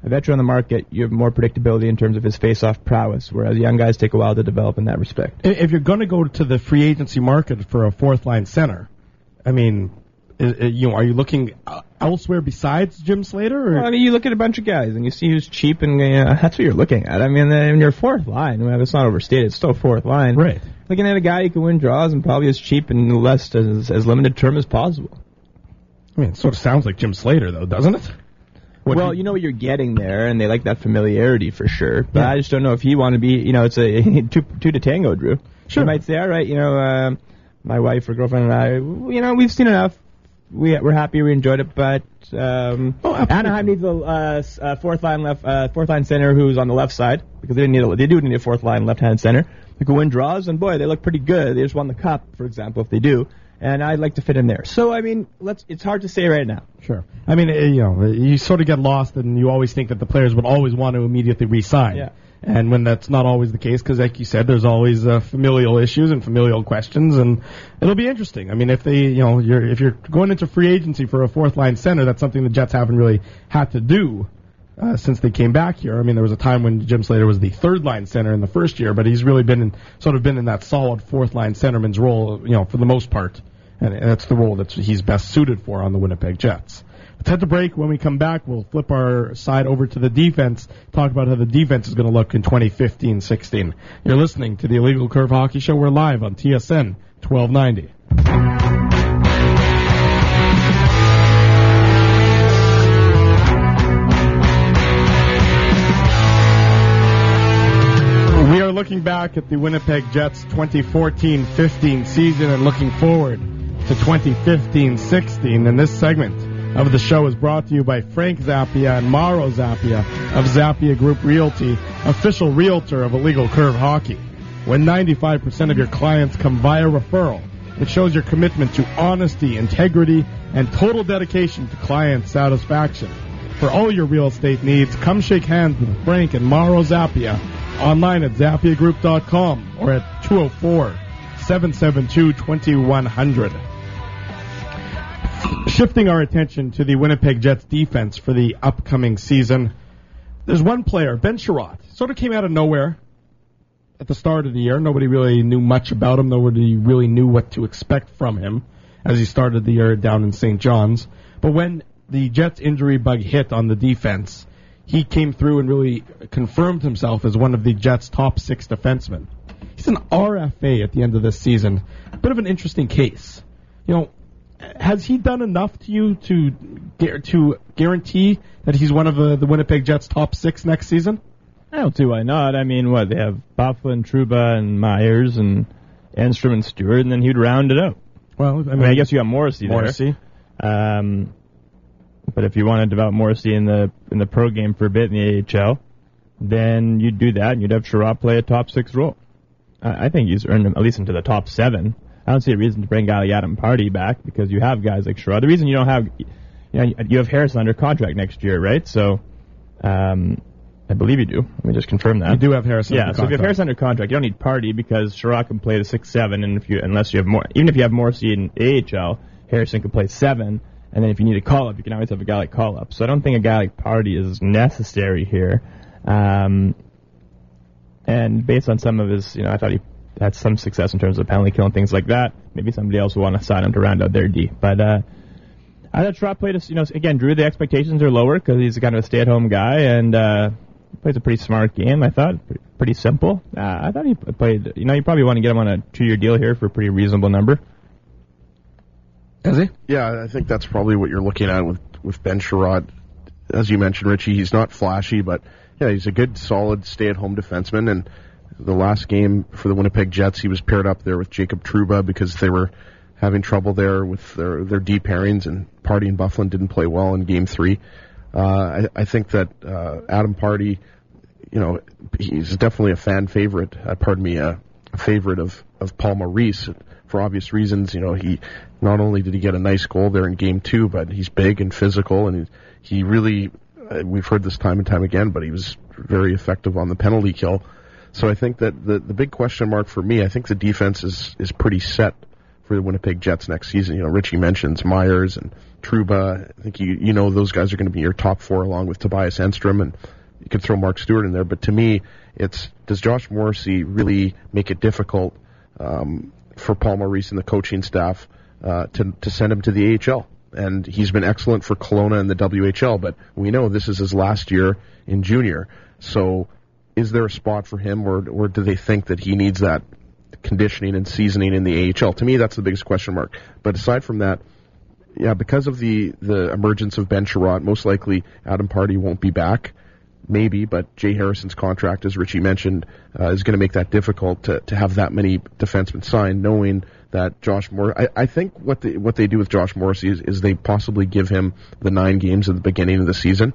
you have more predictability in terms of his face-off prowess, whereas young guys take a while to develop in that respect. If you're going to go to the free agency market for a fourth-line center, I mean, are you looking elsewhere besides Jim Slater? Or? Well, I mean, you look at a bunch of guys and you see who's cheap, and that's what you're looking at. I mean, in your fourth line, it's not overstated. It's still fourth line. Right. Looking at a guy who can win draws and probably as cheap and as limited term as possible. I mean, it sort of sounds like Jim Slater, though, doesn't it? You know what you're getting there, and they like that familiarity for sure. But I just don't know if he want to be, it's a two to tango, Drew. Sure. You might say, all right, my wife or girlfriend and I, we've seen enough. We're happy, we enjoyed it, but Anaheim needs a fourth line center who's on the left side, because they do need a fourth line left-hand center who can win draws, and boy, they look pretty good. They just won the cup, for example, if they do. And I'd like to fit in there. So, I mean, it's hard to say right now. Sure. I mean, you sort of get lost, and you always think that the players would always want to immediately re-sign. Yeah. And when that's not always the case, because like you said, there's always familial issues and familial questions, and it'll be interesting. I mean, if you're going into free agency for a fourth line center, that's something the Jets haven't really had to do since they came back here. I mean, there was a time when Jim Slater was the third line center in the first year, but he's really been in that solid fourth line centerman's role, for the most part, and that's the role that he's best suited for on the Winnipeg Jets. Let's head to break. When we come back, we'll flip our side over to the defense, talk about how the defense is going to look in 2015-16. You're listening to the Illegal Curve Hockey Show. We're live on TSN 1290. looking back at the Winnipeg Jets 2014-15 season and looking forward to 2015-16. And this segment of the show is brought to you by Frank Zappia and Mauro Zappia of Zappia Group Realty, official realtor of Illegal Curve Hockey. When 95% of your clients come via referral, it shows your commitment to honesty, integrity, and total dedication to client satisfaction. For all your real estate needs, come shake hands with Frank and Mauro Zappia online at zappiagroup.com or at 204-772-2100. Shifting our attention to the Winnipeg Jets defense for the upcoming season, there's one player, Ben Sherratt, sort of came out of nowhere at the start of the year. Nobody really knew much about him. Nobody really knew what to expect from him as he started the year down in St. John's. But when the Jets injury bug hit on the defense, he came through and really confirmed himself as one of the Jets' top 6 defensemen. He's an RFA at the end of this season. A bit of an interesting case. You know, has he done enough to you to guarantee that he's one of the Winnipeg Jets' top 6 next season? I don't see why not. I mean, they have Byfuglien, Trouba, and Myers, and Enstrom and Stewart, and then he'd round it out. Well, I guess you got Morrissey there. But if you want to develop Morrissey in the pro game for a bit in the AHL, then you'd do that, and you'd have Sherratt play a top 6 role. I think he's earned him at least into the top 7. I don't see a reason to bring a guy like Adam Party back because you have guys like Sherratt. The reason you don't have, you have Harrison under contract next year, right? So, I believe you do. Let me just confirm that. You do have Harrison under contract. contract. So if you have Harrison under contract, you don't need Party because Sherratt can play the 6-7, and unless you have more, even if you have Morrissey in AHL, Harrison could play 7. And then if you need a call-up, you can always have a guy like call-up. So I don't think a guy like Party is necessary here. And based on some of his, I thought he had some success in terms of penalty kill and things like that. Maybe somebody else would want to sign him to round out their D. But I thought Sherratt played, again, Drew, the expectations are lower because he's kind of a stay-at-home guy and plays a pretty smart game, I thought. Pretty simple. I thought he played, you probably want to get him on a 2-year deal here for a pretty reasonable number. Is he? Yeah, I think that's probably what you're looking at with Ben Sherratt. As you mentioned, Richie, he's not flashy, but yeah, he's a good, solid, stay-at-home defenseman. And the last game for the Winnipeg Jets, he was paired up there with Jacob Trouba because they were having trouble there with their deep pairings, and Party and Byfuglien didn't play well in Game 3. I think that Adam Party, he's definitely a fan favorite. A favorite of Paul Maurice. For obvious reasons, he not only did he get a nice goal there in Game 2, but he's big and physical, and he really, we've heard this time and time again, but he was very effective on the penalty kill. So I think that the big question mark for me, I think the defense is pretty set for the Winnipeg Jets next season. Richie mentions Myers and Trouba. I think those guys are going to be your top 4 along with Tobias Enstrom, and you could throw Mark Stewart in there. But to me, does Josh Morrissey really make it difficult for Paul Maurice and the coaching staff to send him to the AHL? And he's been excellent for Kelowna and the WHL, but we know this is his last year in junior. So is there a spot for him, or do they think that he needs that conditioning and seasoning in the AHL? To me, that's the biggest question mark. But aside from that, yeah, because of the emergence of Ben Sherratt, most likely Adam Party won't be back. Maybe, but Jay Harrison's contract, as Richie mentioned, is going to make that difficult to have that many defensemen signed, knowing that Josh Morrissey... I think what they do with Josh Morrissey is they possibly give him the 9 games at the beginning of the season.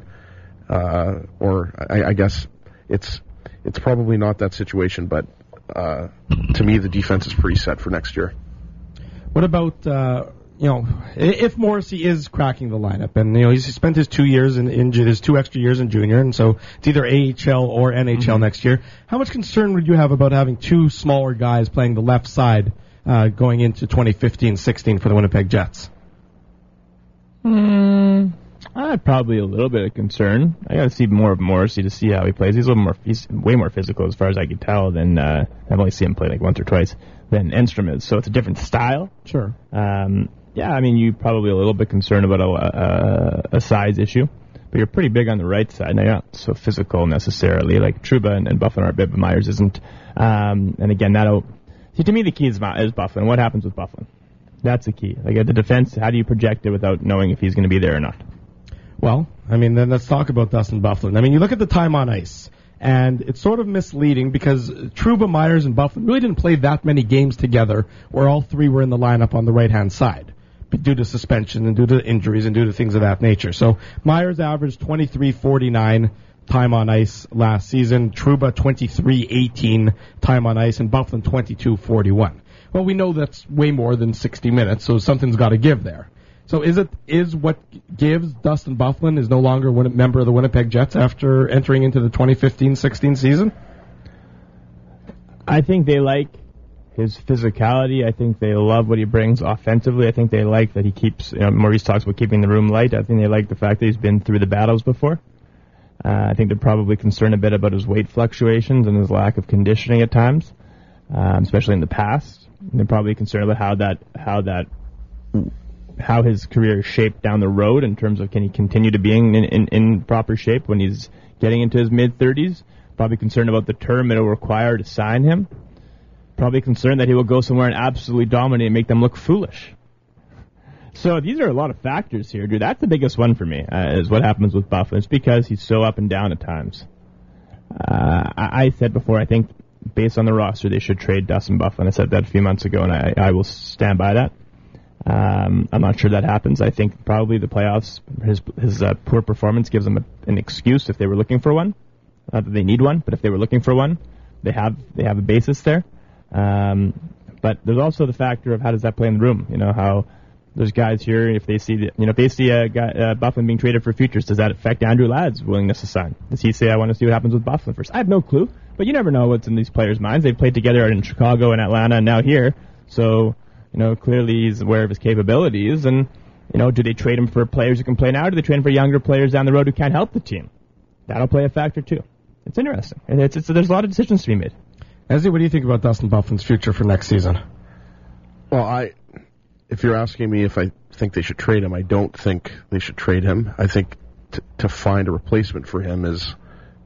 I guess it's probably not that situation, but to me the defense is pretty set for next year. What about... if Morrissey is cracking the lineup, and he's spent his 2 years his 2 extra years in junior, and so it's either AHL or NHL next year. How much concern would you have about having 2 smaller guys playing the left side going into 2015-16 for the Winnipeg Jets? Probably a little bit of concern. I got to see more of Morrissey to see how he plays. He's way more physical as far as I can tell than I've only seen him play like once or twice than Enstrom is. So it's a different style. Sure. You probably a little bit concerned about a size issue, but you're pretty big on the right side. Now, you're not so physical necessarily. Like Trouba and Byfuglien are a bit, but Myers isn't. And again, to me, the key is Byfuglien. What happens with Byfuglien? That's the key. Like at the defense, how do you project it without knowing if he's going to be there or not? Well, then let's talk about Dustin Byfuglien. You look at the time on ice. And it's sort of misleading because Trouba, Myers, and Byfuglien really didn't play that many games together where all three were in the lineup on the right-hand side due to suspension and due to injuries and due to things of that nature. So Myers averaged 23.49 time on ice last season, Trouba 23.18 time on ice, and Byfuglien 22.41. Well, we know that's way more than 60 minutes, so something's got to give there. So is what gives Dustin Byfuglien is no longer a member of the Winnipeg Jets after entering into the 2015-16 season? I think they like his physicality. I think they love what he brings offensively. I think they like that he keeps, Maurice talks about keeping the room light. I think they like the fact that he's been through the battles before. I think they're probably concerned a bit about his weight fluctuations and his lack of conditioning at times, especially in the past. And they're probably concerned about how his career is shaped down the road in terms of can he continue to be in proper shape when he's getting into his mid-30s. Probably concerned about the term it will require to sign him. Probably concerned that he will go somewhere and absolutely dominate and make them look foolish. So these are a lot of factors here, Drew. That's the biggest one for me, is what happens with Byfuglien. It's because he's so up and down at times. I said before, I think based on the roster, they should trade Dustin Byfuglien. I said that a few months ago, and I will stand by that. I'm not sure that happens. I think probably the playoffs, his poor performance gives them an excuse if they were looking for one. Not that they need one, but if they were looking for one, they have a basis there. But there's also the factor of how does that play in the room. How there's guys here, if they see a guy, Byfuglien being traded for futures, does that affect Andrew Ladd's willingness to sign? Does he say, I want to see what happens with Byfuglien first? I have no clue, but you never know what's in these players' minds. They've played together in Chicago and Atlanta and now here, so clearly he's aware of his capabilities. And do they trade him for players who can play now, or do they trade him for younger players down the road who can't help the team? That'll play a factor too. It's interesting. There's a lot of decisions to be made. Ezzy, what do you think about Dustin Byfuglien's future for next season? Well, if you're asking me if I think they should trade him, I don't think they should trade him. I think to find a replacement for him is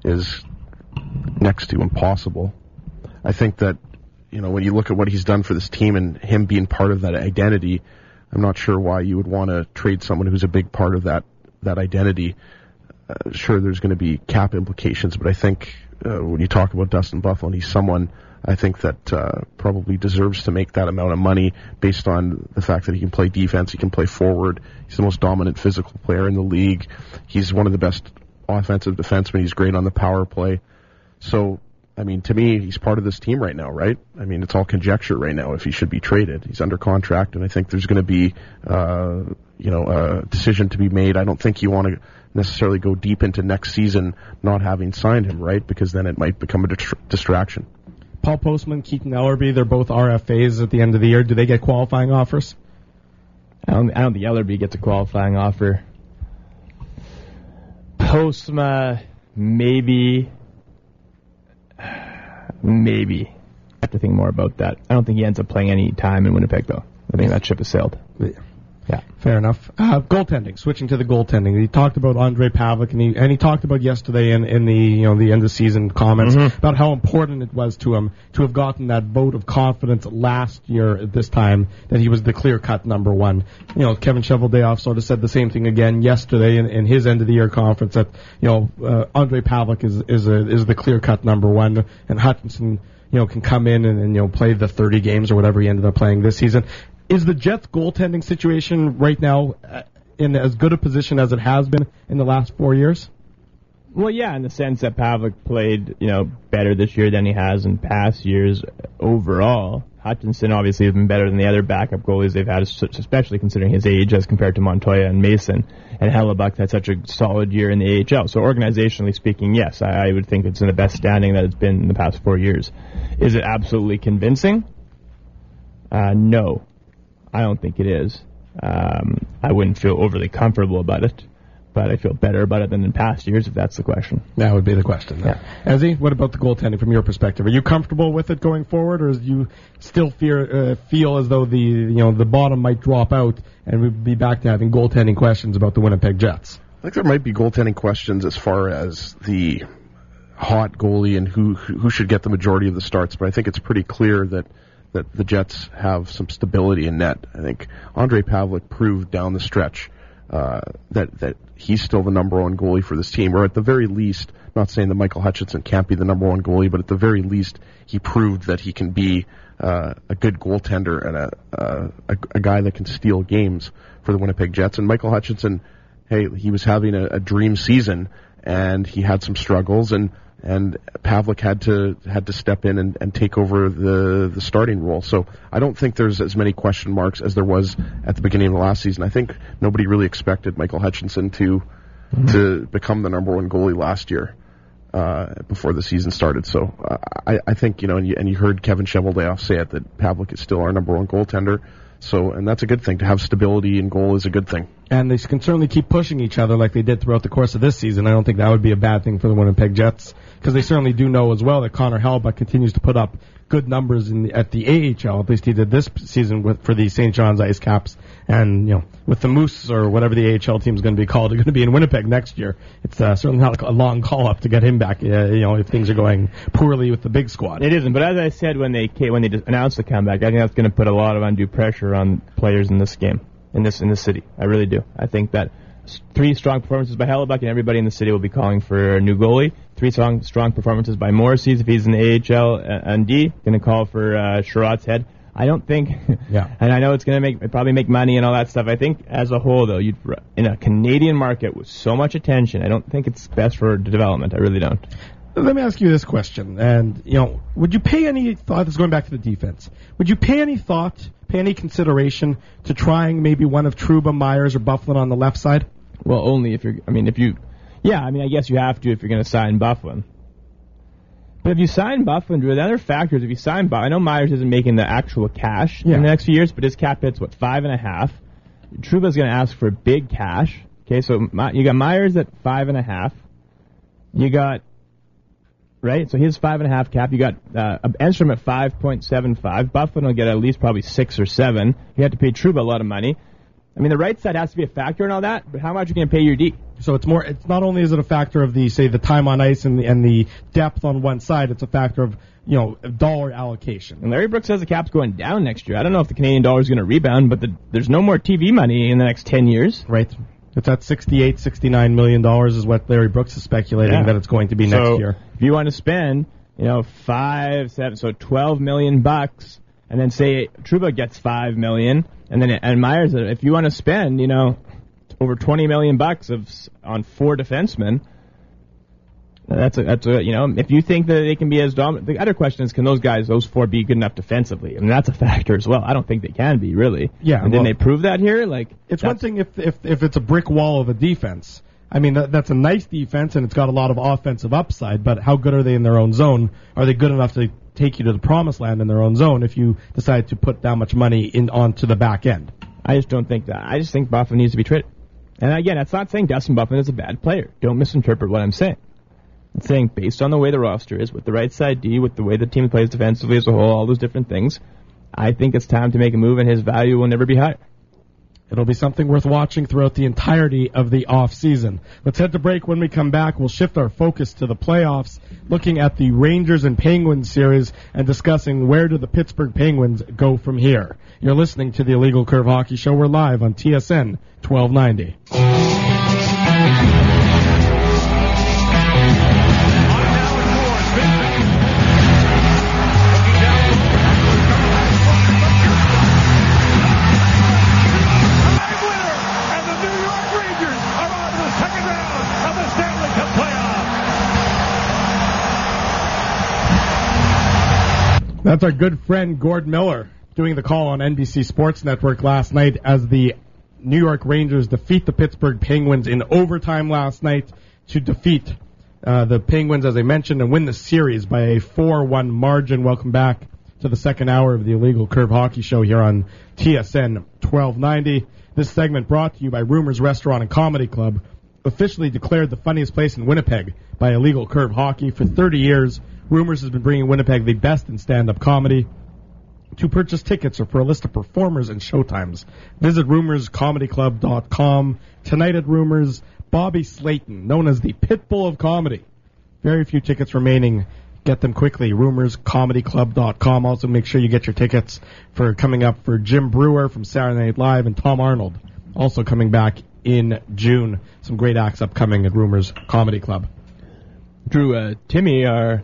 next to impossible. I think that, when you look at what he's done for this team and him being part of that identity, I'm not sure why you would want to trade someone who's a big part of that identity. Sure, there's going to be cap implications, but I think when you talk about Dustin Byfuglien, he's someone I think that probably deserves to make that amount of money based on the fact that he can play defense, he can play forward, he's the most dominant physical player in the league, he's one of the best offensive defensemen, he's great on the power play. So, to me, he's part of this team right now, right? It's all conjecture right now if he should be traded. He's under contract, and I think there's going to be, a decision to be made. I don't think you want to necessarily go deep into next season not having signed him, right? Because then it might become a distraction. Paul Postman, Keaton Ellerby, they're both RFAs at the end of the year. Do they get qualifying offers? I don't think Ellerby gets a qualifying offer. Postma, maybe. I have to think more about that. I don't think he ends up playing any time in Winnipeg, though. I think that ship has sailed. Yeah. Fair enough. Goaltending. Switching to the goaltending. He talked about Ondrej Pavelec, and he talked about yesterday in the the end of season comments about how important it was to him to have gotten that vote of confidence last year at this time that he was the clear-cut number one. Kevin Cheveldayoff sort of said the same thing again yesterday in his end of the year conference that Ondrej Pavelec is the clear-cut number one, and Hutchinson can come in and play the 30 games or whatever he ended up playing this season. Is the Jets' goaltending situation right now in as good a position as it has been in the last 4 years? Well, yeah, in the sense that Pavelec played, better this year than he has in past years overall. Hutchinson obviously has been better than the other backup goalies they've had, especially considering his age as compared to Montoya and Mason. And Hellebuck had such a solid year in the AHL. So organizationally speaking, yes, I would think it's in the best standing that it's been in the past 4 years. Is it absolutely convincing? No. I don't think it is. I wouldn't feel overly comfortable about it, but I feel better about it than in past years, if that's the question. That would be the question. Yeah. Ezzy, what about the goaltending from your perspective? Are you comfortable with it going forward, or do you still feel as though the bottom might drop out and we'd be back to having goaltending questions about the Winnipeg Jets? I think there might be goaltending questions as far as the hot goalie and who should get the majority of the starts, but I think it's pretty clear that the Jets have some stability in net. I think Ondrej Pavelec proved down the stretch that he's still the number one goalie for this team, or at the very least, not saying that Michael Hutchinson can't be the number one goalie, but at the very least, he proved that he can be a good goaltender and a guy that can steal games for the Winnipeg Jets. And Michael Hutchinson, hey, he was having a dream season, and he had some struggles, and Pavlik had to step in and take over the starting role. So I don't think there's as many question marks as there was at the beginning of the last season. I think nobody really expected Michael Hutchinson to become the number one goalie last year before the season started. So I think, and you heard Kevin Cheveldayoff say it, that Pavlik is still our number one goaltender. So, and that's a good thing. To have stability in goal is a good thing. And they can certainly keep pushing each other like they did throughout the course of this season. I don't think that would be a bad thing for the Winnipeg Jets, because they certainly do know as well that Connor Hellebuyck continues to put up good numbers at the AHL. At least he did this season for the St. John's Ice Caps. And, with the Moose, or whatever the AHL team is going to be called, they're going to be in Winnipeg next year. It's certainly not a long call-up to get him back, if things are going poorly with the big squad. It isn't, but as I said when they announced the comeback, I think that's going to put a lot of undue pressure on players in this game, in this city. I really do. I think that 3 strong performances by Hellebuyck, and everybody in the city will be calling for a new goalie. 3 strong performances by Morrissey, if he's in the AHL and D, going to call for Sherrod's head. I don't think, and I know it's going to probably make money and all that stuff. I think as a whole, though, in a Canadian market with so much attention, I don't think it's best for development. I really don't. Let me ask you this question, and, would you pay any thought, this is going back to the defense, would you pay any thought, pay any consideration to trying maybe one of Trouba, Myers, or Byfuglien on the left side? Well, only I guess you have to if you're going to sign Byfuglien. But if you sign Byfuglien, Drew, the other factors, if you sign Byfuglien, I know Myers isn't making the actual cash in the next few years, but his cap hit's, 5.5. Trouba's going to ask for big cash. Okay, so you got Myers at 5.5. You got, right, so his 5.5 cap. You got Enstrom at 5.75. Byfuglien will get at least probably 6 or 7. You have to pay Trouba a lot of money. I mean, the right side has to be a factor in all that, but how much are you going to pay your D? So it's not only is it a factor of the time on ice and the depth on one side, it's a factor of, dollar allocation. And Larry Brooks says the cap's going down next year. I don't know if the Canadian dollar is going to rebound, but there's no more TV money in the next 10 years. Right. It's at $68, $69 million is what Larry Brooks is speculating that it's going to be next year. If you want to spend, 5, 7, so $12 million bucks, and then say Trouba gets $5 million, and Myers, if you want to spend, over $20 million bucks on 4 defensemen, that's if you think that they can be as dominant. The other question is, can those 4 be good enough defensively? I mean, that's a factor as well. I don't think they can be, really. Yeah. And didn't they prove that here? It's one thing if it's a brick wall of a defense. I mean, that's a nice defense, and it's got a lot of offensive upside, but how good are they in their own zone? Are they good enough to take you to the promised land in their own zone if you decide to put that much money onto the back end? I just don't think that. I just think Byfuglien needs to be traded. And again, that's not saying Dustin Byfuglien is a bad player. Don't misinterpret what I'm saying. I'm saying based on the way the roster is, with the right side D, with the way the team plays defensively as a whole, all those different things, I think it's time to make a move, and his value will never be higher. It'll be something worth watching throughout the entirety of the off-season. Let's head to break. When we come back, we'll shift our focus to the playoffs, looking at the Rangers and Penguins series and discussing where do the Pittsburgh Penguins go from here. You're listening to the Illegal Curve Hockey Show. We're live on TSN 1290. That's our good friend Gord Miller doing the call on NBC Sports Network last night as the New York Rangers defeat the Pittsburgh Penguins in overtime last night to defeat the Penguins, as I mentioned, and win the series by a 4-1 margin. Welcome back to the second hour of the Illegal Curve Hockey Show here on TSN 1290. This segment brought to you by Rumors Restaurant and Comedy Club, officially declared the funniest place in Winnipeg by Illegal Curve Hockey. For 30 years, Rumors has been bringing Winnipeg the best in stand-up comedy. To purchase tickets or for a list of performers and showtimes, visit rumorscomedyclub.com. Tonight at Rumors, Bobby Slayton, known as the Pitbull of Comedy. Very few tickets remaining. Get them quickly. rumorscomedyclub.com. Also, make sure you get your tickets for coming up for Jim Brewer from Saturday Night Live and Tom Arnold, also coming back in June. Some great acts upcoming at Rumors Comedy Club. Drew, Timmy, our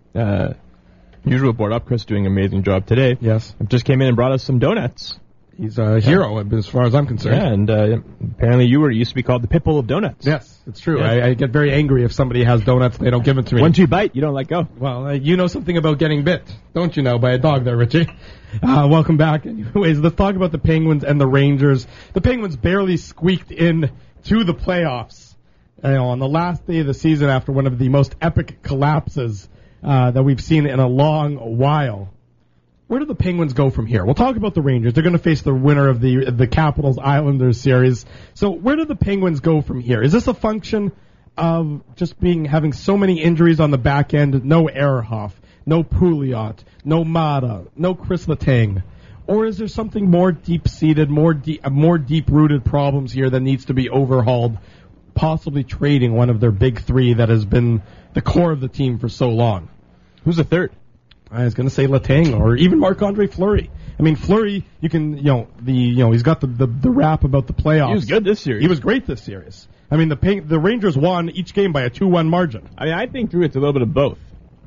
usual board up, Chris, doing an amazing job today. Yes. Just came in and brought us some donuts. He's a hero as far as I'm concerned. Yeah, and apparently you used to be called the Pitbull of Donuts. Yes, it's true. Yes. I get very angry if somebody has donuts and they don't give it to me. Once you bite, you don't let go. Well, you know something about getting bit, don't you know, by a dog there, Richie? Welcome back. Anyways, let's talk about the Penguins and the Rangers. The Penguins barely squeaked in to the playoffs on the last day of the season after one of the most epic collapses that we've seen in a long while. Where do the Penguins go from here? We'll talk about the Rangers. They're going to face the winner of the Capitals Islanders series. So where do the Penguins go from here? Is this a function of just having so many injuries on the back end? No Ehrhoff, no Pouliot, no Mata, no Chris Letang. Or is there something more deep-seated, more deep-rooted problems here that needs to be overhauled, possibly trading one of their big three that has been the core of the team for so long? Who's the third? I was going to say Letang or even Marc-Andre Fleury. I mean, Fleury, you can, he's got the rap about the playoffs. He was good this series. He was great this series. I mean, the Rangers won each game by a 2-1 margin. I mean, I think, Drew, it's a little bit of both.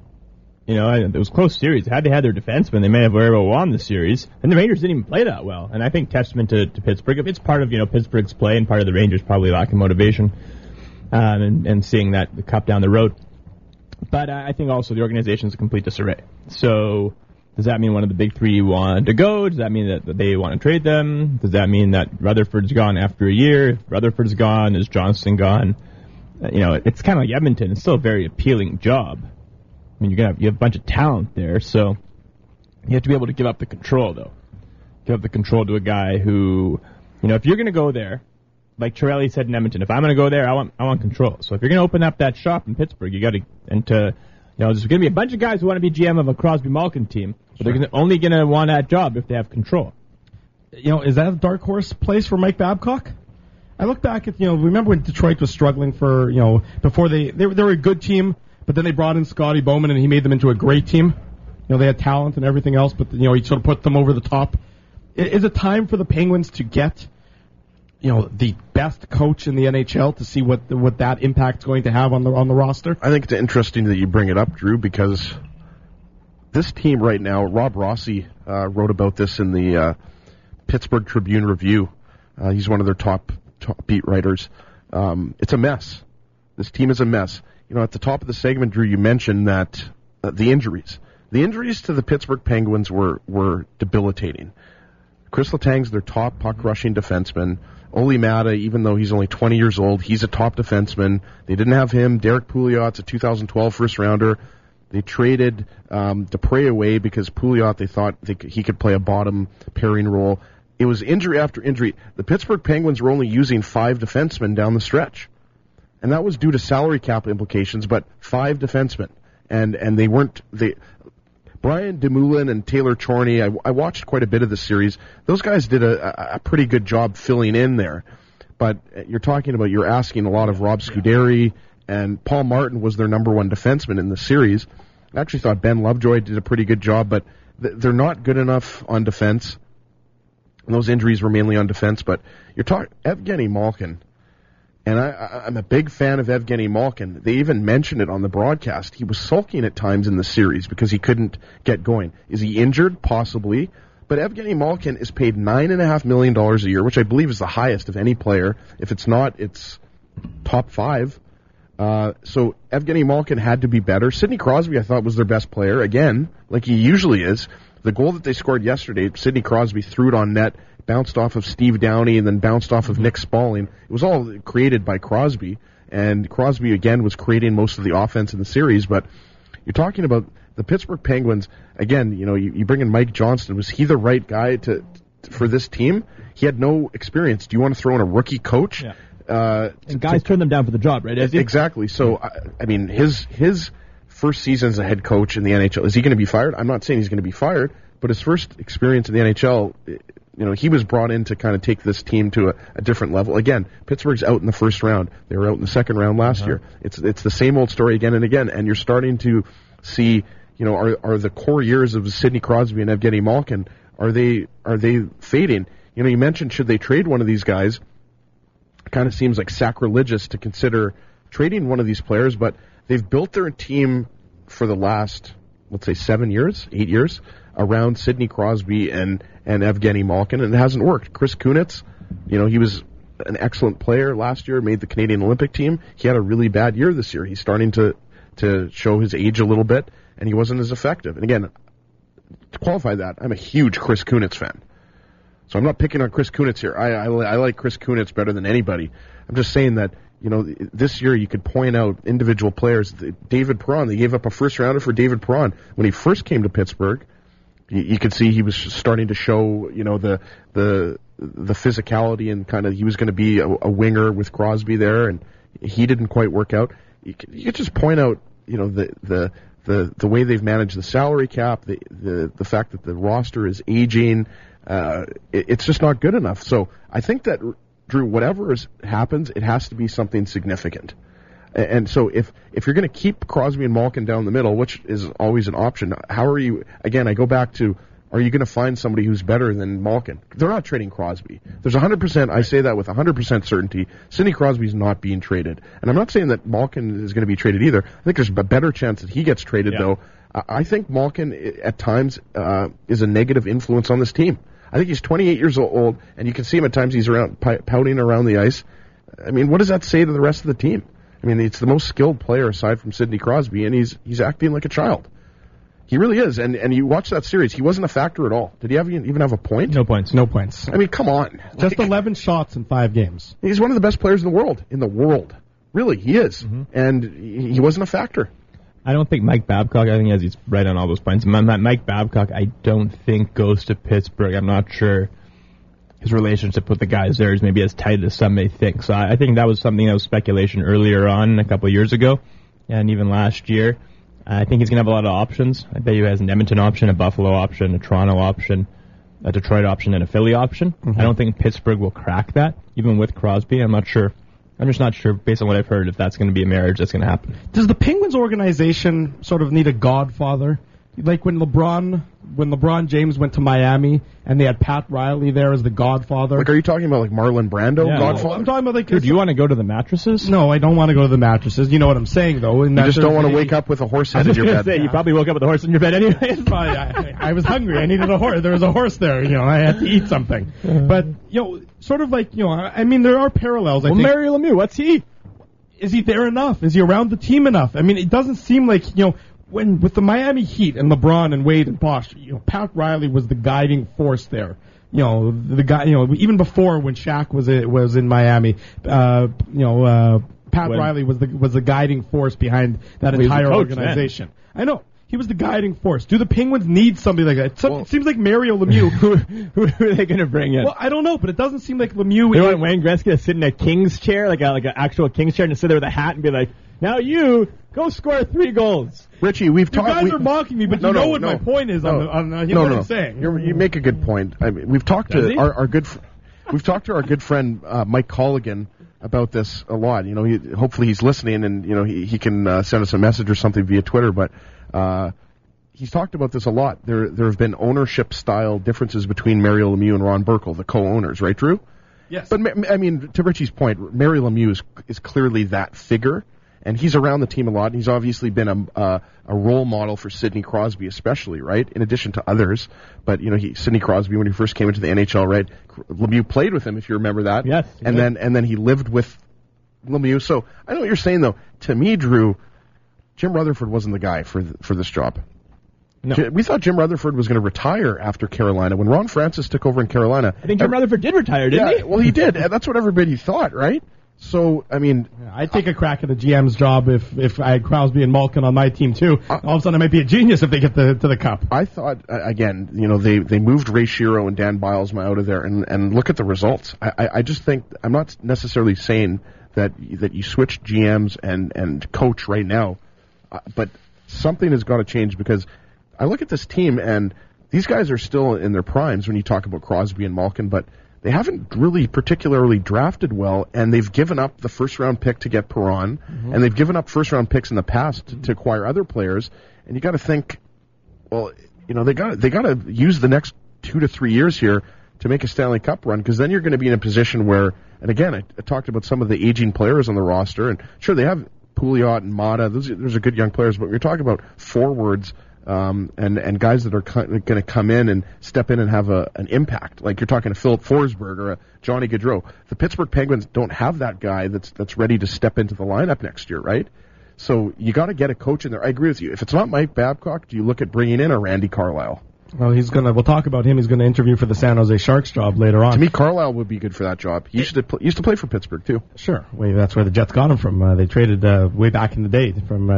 It was a close series. Had they had their defensemen, they may have very well won the series. And the Rangers didn't even play that well. And I think testament to Pittsburgh. It's part of, Pittsburgh's play and part of the Rangers probably lacking motivation and seeing that the cup down the road. But I think also the organization is a complete disarray. So does that mean one of the big three wanted to go? Does that mean that they want to trade them? Does that mean that Rutherford's gone after a year? If Rutherford's gone, is Johnston gone? It's kind of like Edmonton. It's still a very appealing job. I mean, you have a bunch of talent there, so you have to be able to give up the control, though. Give up the control to a guy who, if you're going to go there, like Chiarelli said in Edmonton, if I'm going to go there, I want control. So if you're going to open up that shop in Pittsburgh, you got to, there's going to be a bunch of guys who want to be GM of a Crosby-Malkin team, but they're only going to want that job if they have control. Is that a dark horse place for Mike Babcock? I look back at, remember when Detroit was struggling for, before they were a good team, but then they brought in Scotty Bowman and he made them into a great team. They had talent and everything else, but, he sort of put them over the top. Is it time for the Penguins to get the best coach in the NHL to see what that impact's going to have on the roster? I think it's interesting that you bring it up, Drew, because this team right now, Rob Rossi wrote about this in the Pittsburgh Tribune Review. He's one of their top beat writers. It's a mess. This team is a mess. At the top of the segment, Drew, you mentioned that the injuries. The injuries to the Pittsburgh Penguins were debilitating. Chris Letang's their top puck-rushing defenseman. Ole Mata, even though he's only 20 years old, he's a top defenseman. They didn't have him. Derek Pouliot's a 2012 first-rounder. They traded Dupre away because Pouliot, they thought he could play a bottom pairing role. It was injury after injury. The Pittsburgh Penguins were only using 5 defensemen down the stretch. And that was due to salary cap implications, but 5 defensemen. And they weren't... Brian Dumoulin and Taylor Chorney, I watched quite a bit of the series. Those guys did a pretty good job filling in there. But you're asking a lot of Rob Scuderi, and Paul Martin was their number one defenseman in the series. I actually thought Ben Lovejoy did a pretty good job, but they're not good enough on defense. And those injuries were mainly on defense, but you're talking Evgeny Malkin. And I'm a big fan of Evgeny Malkin. They even mentioned it on the broadcast. He was sulking at times in the series because he couldn't get going. Is he injured? Possibly. But Evgeny Malkin is paid $9.5 million a year, which I believe is the highest of any player. If it's not, it's top 5. So Evgeny Malkin had to be better. Sidney Crosby, I thought, was their best player, again, like he usually is. The goal that they scored yesterday, Sidney Crosby threw it on net, bounced off of Steve Downey, and then bounced off of Nick Spaulding. It was all created by Crosby, and Crosby, again, was creating most of the offense in the series. But you're talking about the Pittsburgh Penguins, again, you bring in Mike Johnston. Was he the right guy for this team? He had no experience. Do you want to throw in a rookie coach? Yeah. And guys turn them down for the job, right? Exactly. So, his first season as a head coach in the NHL, is he going to be fired? I'm not saying he's going to be fired, but his first experience in the NHL, he was brought in to kind of take this team to a different level. Again, Pittsburgh's out in the first round. They were out in the second round last year. It's the same old story again and again, and you're starting to see, are the core years of Sidney Crosby and Evgeny Malkin, are they fading? You mentioned, should they trade one of these guys? kind of seems like sacrilegious to consider trading one of these players, but they've built their team for the last, let's say, 8 years, around Sidney Crosby and Evgeny Malkin, and it hasn't worked. Chris Kunitz, he was an excellent player last year, made the Canadian Olympic team. He had a really bad year this year. He's starting to show his age a little bit, and he wasn't as effective. And again, to qualify that, I'm a huge Chris Kunitz fan. So I'm not picking on Chris Kunitz here. I like Chris Kunitz better than anybody. I'm just saying that, this year you could point out individual players. David Perron, they gave up a first-rounder for David Perron. When he first came to Pittsburgh, you could see he was starting to show, the physicality and kind of he was going to be a winger with Crosby there, and he didn't quite work out. You could just point out, the way they've managed the salary cap, the fact that the roster is aging. It's just not good enough. So I think that, Drew, whatever happens, it has to be something significant. And so if you're going to keep Crosby and Malkin down the middle, which is always an option, how are you, again, I go back to, are you going to find somebody who's better than Malkin? They're not trading Crosby. There's 100%, I say that with 100% certainty, Sidney Crosby's not being traded. And I'm not saying that Malkin is going to be traded either. I think there's a better chance that he gets traded, though. I think Malkin, at times, is a negative influence on this team. I think he's 28 years old, and you can see him at times he's around pouting around the ice. I mean, what does that say to the rest of the team? I mean, it's the most skilled player aside from Sidney Crosby, and he's acting like a child. He really is. And you watch that series, he wasn't a factor at all. Did he even have a point? No points. I mean, come on. Just 11 shots in 5 games. He's one of the best players in the world. Really, he is. Mm-hmm. And he wasn't a factor. I don't think Mike Babcock, I think he's right on all those points. Mike Babcock, I don't think goes to Pittsburgh. I'm not sure his relationship with the guys there is maybe as tight as some may think. So I think that was something that was speculation earlier on, a couple of years ago, and even last year. I think he's going to have a lot of options. I bet he has an Edmonton option, a Buffalo option, a Toronto option, a Detroit option, and a Philly option. Mm-hmm. I don't think Pittsburgh will crack that, even with Crosby. I'm just not sure, based on what I've heard, if that's going to be a marriage that's going to happen. Does the Penguins organization sort of need a godfather? Like when LeBron James went to Miami and they had Pat Riley there as the godfather. Like, are you talking about like Marlon Brando, godfather? I'm talking about like. Dude, do you want to go to the mattresses? No, I don't want to go to the mattresses. You know what I'm saying, though. You just don't want to wake up with a horse head in your bed. You probably woke up with a horse in your bed anyway. I was hungry. I needed a horse. There was a horse there. I had to eat something. But sort of like I mean, there are parallels. I think. Mario Lemieux, what's he? Is he there enough? Is he around the team enough? I mean, it doesn't seem like when with the Miami Heat and LeBron and Wade and Bosh, Pat Riley was the guiding force there. The guy, even before when Shaq was in Miami, Pat Riley was the guiding force behind that entire organization. Man. I know. He was the guiding force. Do the Penguins need somebody like that? It seems like Mario Lemieux. Who are they going to bring in? Well, I don't know, but it doesn't seem like Lemieux. They want Wayne Gretzky to sit in a king's chair, like an actual king's chair, and sit there with a hat and be like, "Now you go score 3 goals." Richie, we've talked. You guys are mocking me, but what my point is on what I'm saying. You make a good point. I mean, we've talked to our good friend Mike Colligan about this a lot. Hopefully he's listening, and he can send us a message or something via Twitter. But he's talked about this a lot. There have been ownership style differences between Mario Lemieux and Ron Burkle, the co-owners, right, Drew? Yes. But I mean, to Richie's point, Mario Lemieux is clearly that figure. And he's around the team a lot, and he's obviously been a role model for Sidney Crosby, especially, right? In addition to others, but Sidney Crosby, when he first came into the NHL, right? Lemieux played with him, if you remember that. Yes. And then he lived with Lemieux. So I know what you're saying, though. To me, Drew, Jim Rutherford wasn't the guy for this job. No. We thought Jim Rutherford was going to retire after Carolina. When Ron Francis took over in Carolina, I think Jim Rutherford did retire, didn't he? Well, he did. That's what everybody thought, right? So, I mean... I'd take a crack at the GM's job if I had Crosby and Malkin on my team, too. All of a sudden, I might be a genius if they get to the Cup. I thought, again, they moved Ray Shero and Dan Bilesma out of there, and look at the results. I just think... I'm not necessarily saying that you switch GMs and coach right now, but something has got to change, because I look at this team, and these guys are still in their primes when you talk about Crosby and Malkin, but... They haven't really particularly drafted well, and they've given up the first-round pick to get Perron, and they've given up first-round picks in the past to acquire other players. And you got to think, well, they got to use the next 2 to 3 years here to make a Stanley Cup run, because then you're going to be in a position where, and again, I talked about some of the aging players on the roster, and sure, they have Pouliot and Mata. Those are good young players, but we're talking about forwards and guys that are going to come in and step in and have an impact. Like you're talking to Philip Forsberg or a Johnny Gaudreau. The Pittsburgh Penguins don't have that guy that's ready to step into the lineup next year, right? So you got to get a coach in there. I agree with you. If it's not Mike Babcock, do you look at bringing in a Randy Carlyle? Well, we'll talk about him. He's going to interview for the San Jose Sharks job later on. To me, Carlyle would be good for that job. He used to play for Pittsburgh, too. Sure. That's where the Jets got him from. They traded way back in the day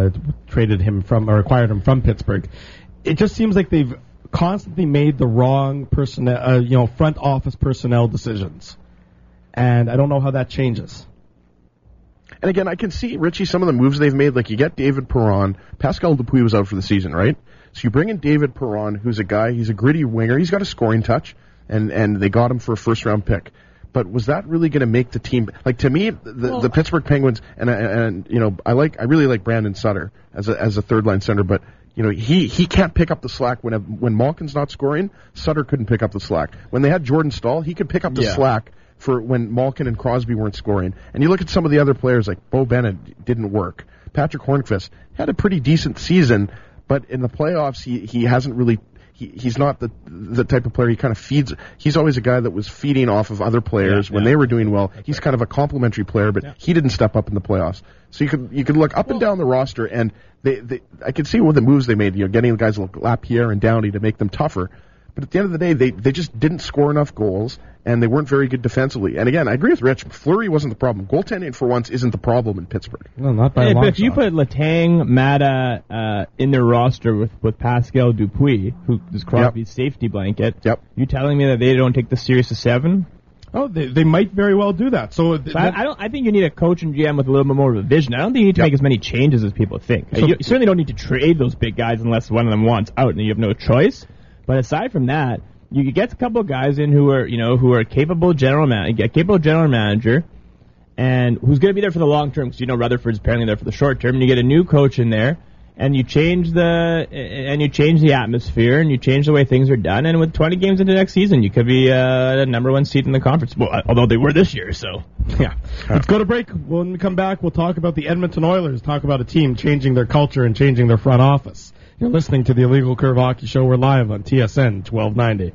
acquired him from Pittsburgh. It just seems like they've constantly made the wrong personnel, front office personnel decisions. And I don't know how that changes. And again, I can see, Richie, some of the moves they've made. Like you get David Perron. Pascal Dupuis was out for the season, right? So you bring in David Perron, who's a guy, he's a gritty winger. He's got a scoring touch, and they got him for a first-round pick. But was that really going to make the team? Like, to me, the Pittsburgh Penguins, and I really like Brandon Sutter as a third-line center, but he can't pick up the slack when Malkin's not scoring. Sutter couldn't pick up the slack. When they had Jordan Stahl, he could pick up the slack for when Malkin and Crosby weren't scoring. And you look at some of the other players, like Bo Bennett didn't work. Patrick Hornqvist had a pretty decent season, but in the playoffs, he hasn't really. He's not the type of player. He kind of feeds. He's always a guy that was feeding off of other players when they were doing well. He's kind of a complimentary player, but he didn't step up in the playoffs. So you could look up and down the roster, and I could see what the moves they made. Getting guys like Lapierre and Downey to make them tougher. But at the end of the day, they just didn't score enough goals, and they weren't very good defensively. And again, I agree with Rich. Fleury wasn't the problem. Goaltending, for once, isn't the problem in Pittsburgh. No, not by a long But if you put Letang, Mata in their roster with Pascal Dupuis, who is Crosby's safety blanket, you telling me that they don't take this serious to 7? Oh, they might very well do that. I think you need a coach and GM with a little bit more of a vision. I don't think you need to make as many changes as people think. You certainly don't need to trade those big guys unless one of them wants out and you have no choice. But aside from that, you could get a couple of guys in who are capable general manager, and who's going to be there for the long term, because Rutherford's apparently there for the short term. And you get a new coach in there, and you change the atmosphere, and you change the way things are done. And with 20 games into next season, you could be the number 1 seed in the conference. Well, although they were this year, so yeah. Let's go to break. When we come back, we'll talk about the Edmonton Oilers. Talk about a team changing their culture and changing their front office. You're listening to the Illegal Curve Hockey Show. We're live on TSN 1290.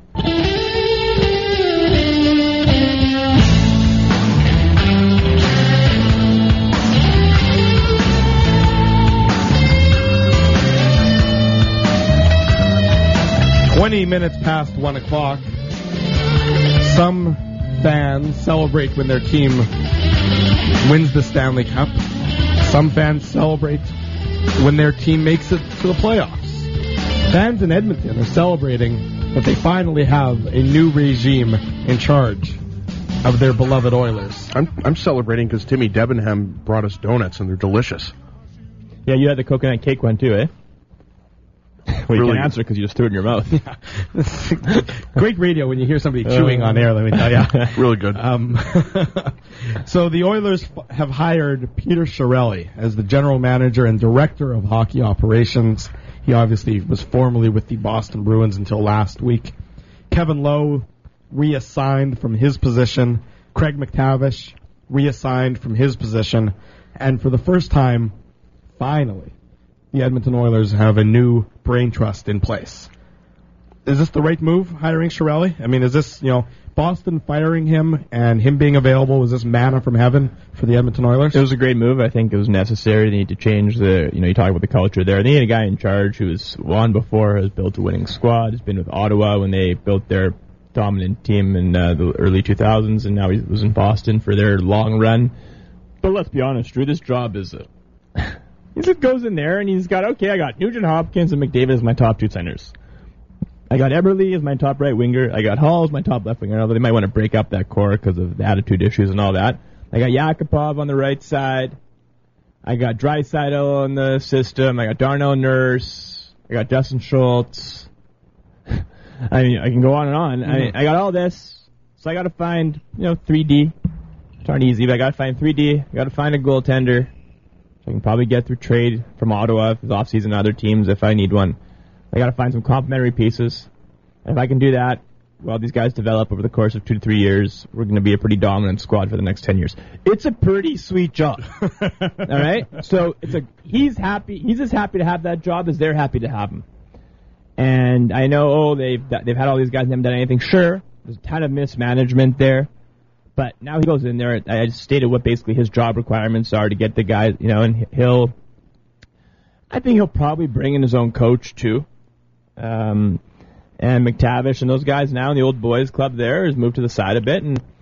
Minutes past 1 o'clock. Some fans celebrate when their team wins the Stanley Cup. Some fans celebrate when their team makes it to the playoffs. Fans in Edmonton are celebrating that they finally have a new regime in charge of their beloved Oilers. I'm celebrating because Timmy Debenham brought us donuts, and they're delicious. Yeah, you had the coconut cake one too, eh? Well, you Really can't answer because you just threw it in your mouth. Great radio when you hear somebody chewing on air, let me tell you. Really good. So the Oilers have hired Peter Chiarelli as the general manager and director of hockey operations. He obviously was formerly with the Boston Bruins until last week. Kevin Lowe reassigned from his position. Craig McTavish reassigned from his position. And for the first time, finally, the Edmonton Oilers have a new brain trust in place. Is this the right move, hiring Chiarelli? I mean, is this, Boston firing him and him being available, was this manna from heaven for the Edmonton Oilers? It was a great move. I think it was necessary. They need to change you talk about the culture there. They need a guy in charge who has won before, has built a winning squad, has been with Ottawa when they built their dominant team in the early 2000s, and now he was in Boston for their long run. But let's be honest, Drew, this job is he just goes in there and I got Nugent Hopkins and McDavid as my top 2 centers. I got Eberle as my top right winger. I got Hall as my top left winger, although they might want to break up that core because of the attitude issues and all that. I got Yakupov on the right side. I got Draisaitl in the system. I got Darnell Nurse. I got Justin Schultz. I mean, I can go on and on. I got all this. So I got to find, 3D. It's not easy, but I got to find 3D. I got to find a goaltender. I can probably get through trade from Ottawa if it's off-season other teams if I need one. I got to find some complementary pieces. And if I can do that, well, these guys develop over the course of 2 to 3 years. We're going to be a pretty dominant squad for the next 10 years. It's a pretty sweet job. All right? So he's happy. He's as happy to have that job as they're happy to have him. And I know, they've had all these guys and haven't done anything. Sure, there's a ton of mismanagement there. But now he goes in there. I just stated what basically his job requirements are to get the guys, and I think he'll probably bring in his own coach too. And McTavish and those guys now in the old boys club there has moved to the side a bit.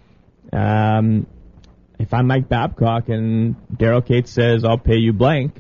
And if I'm Mike Babcock and Daryl Cates says, I'll pay you blank,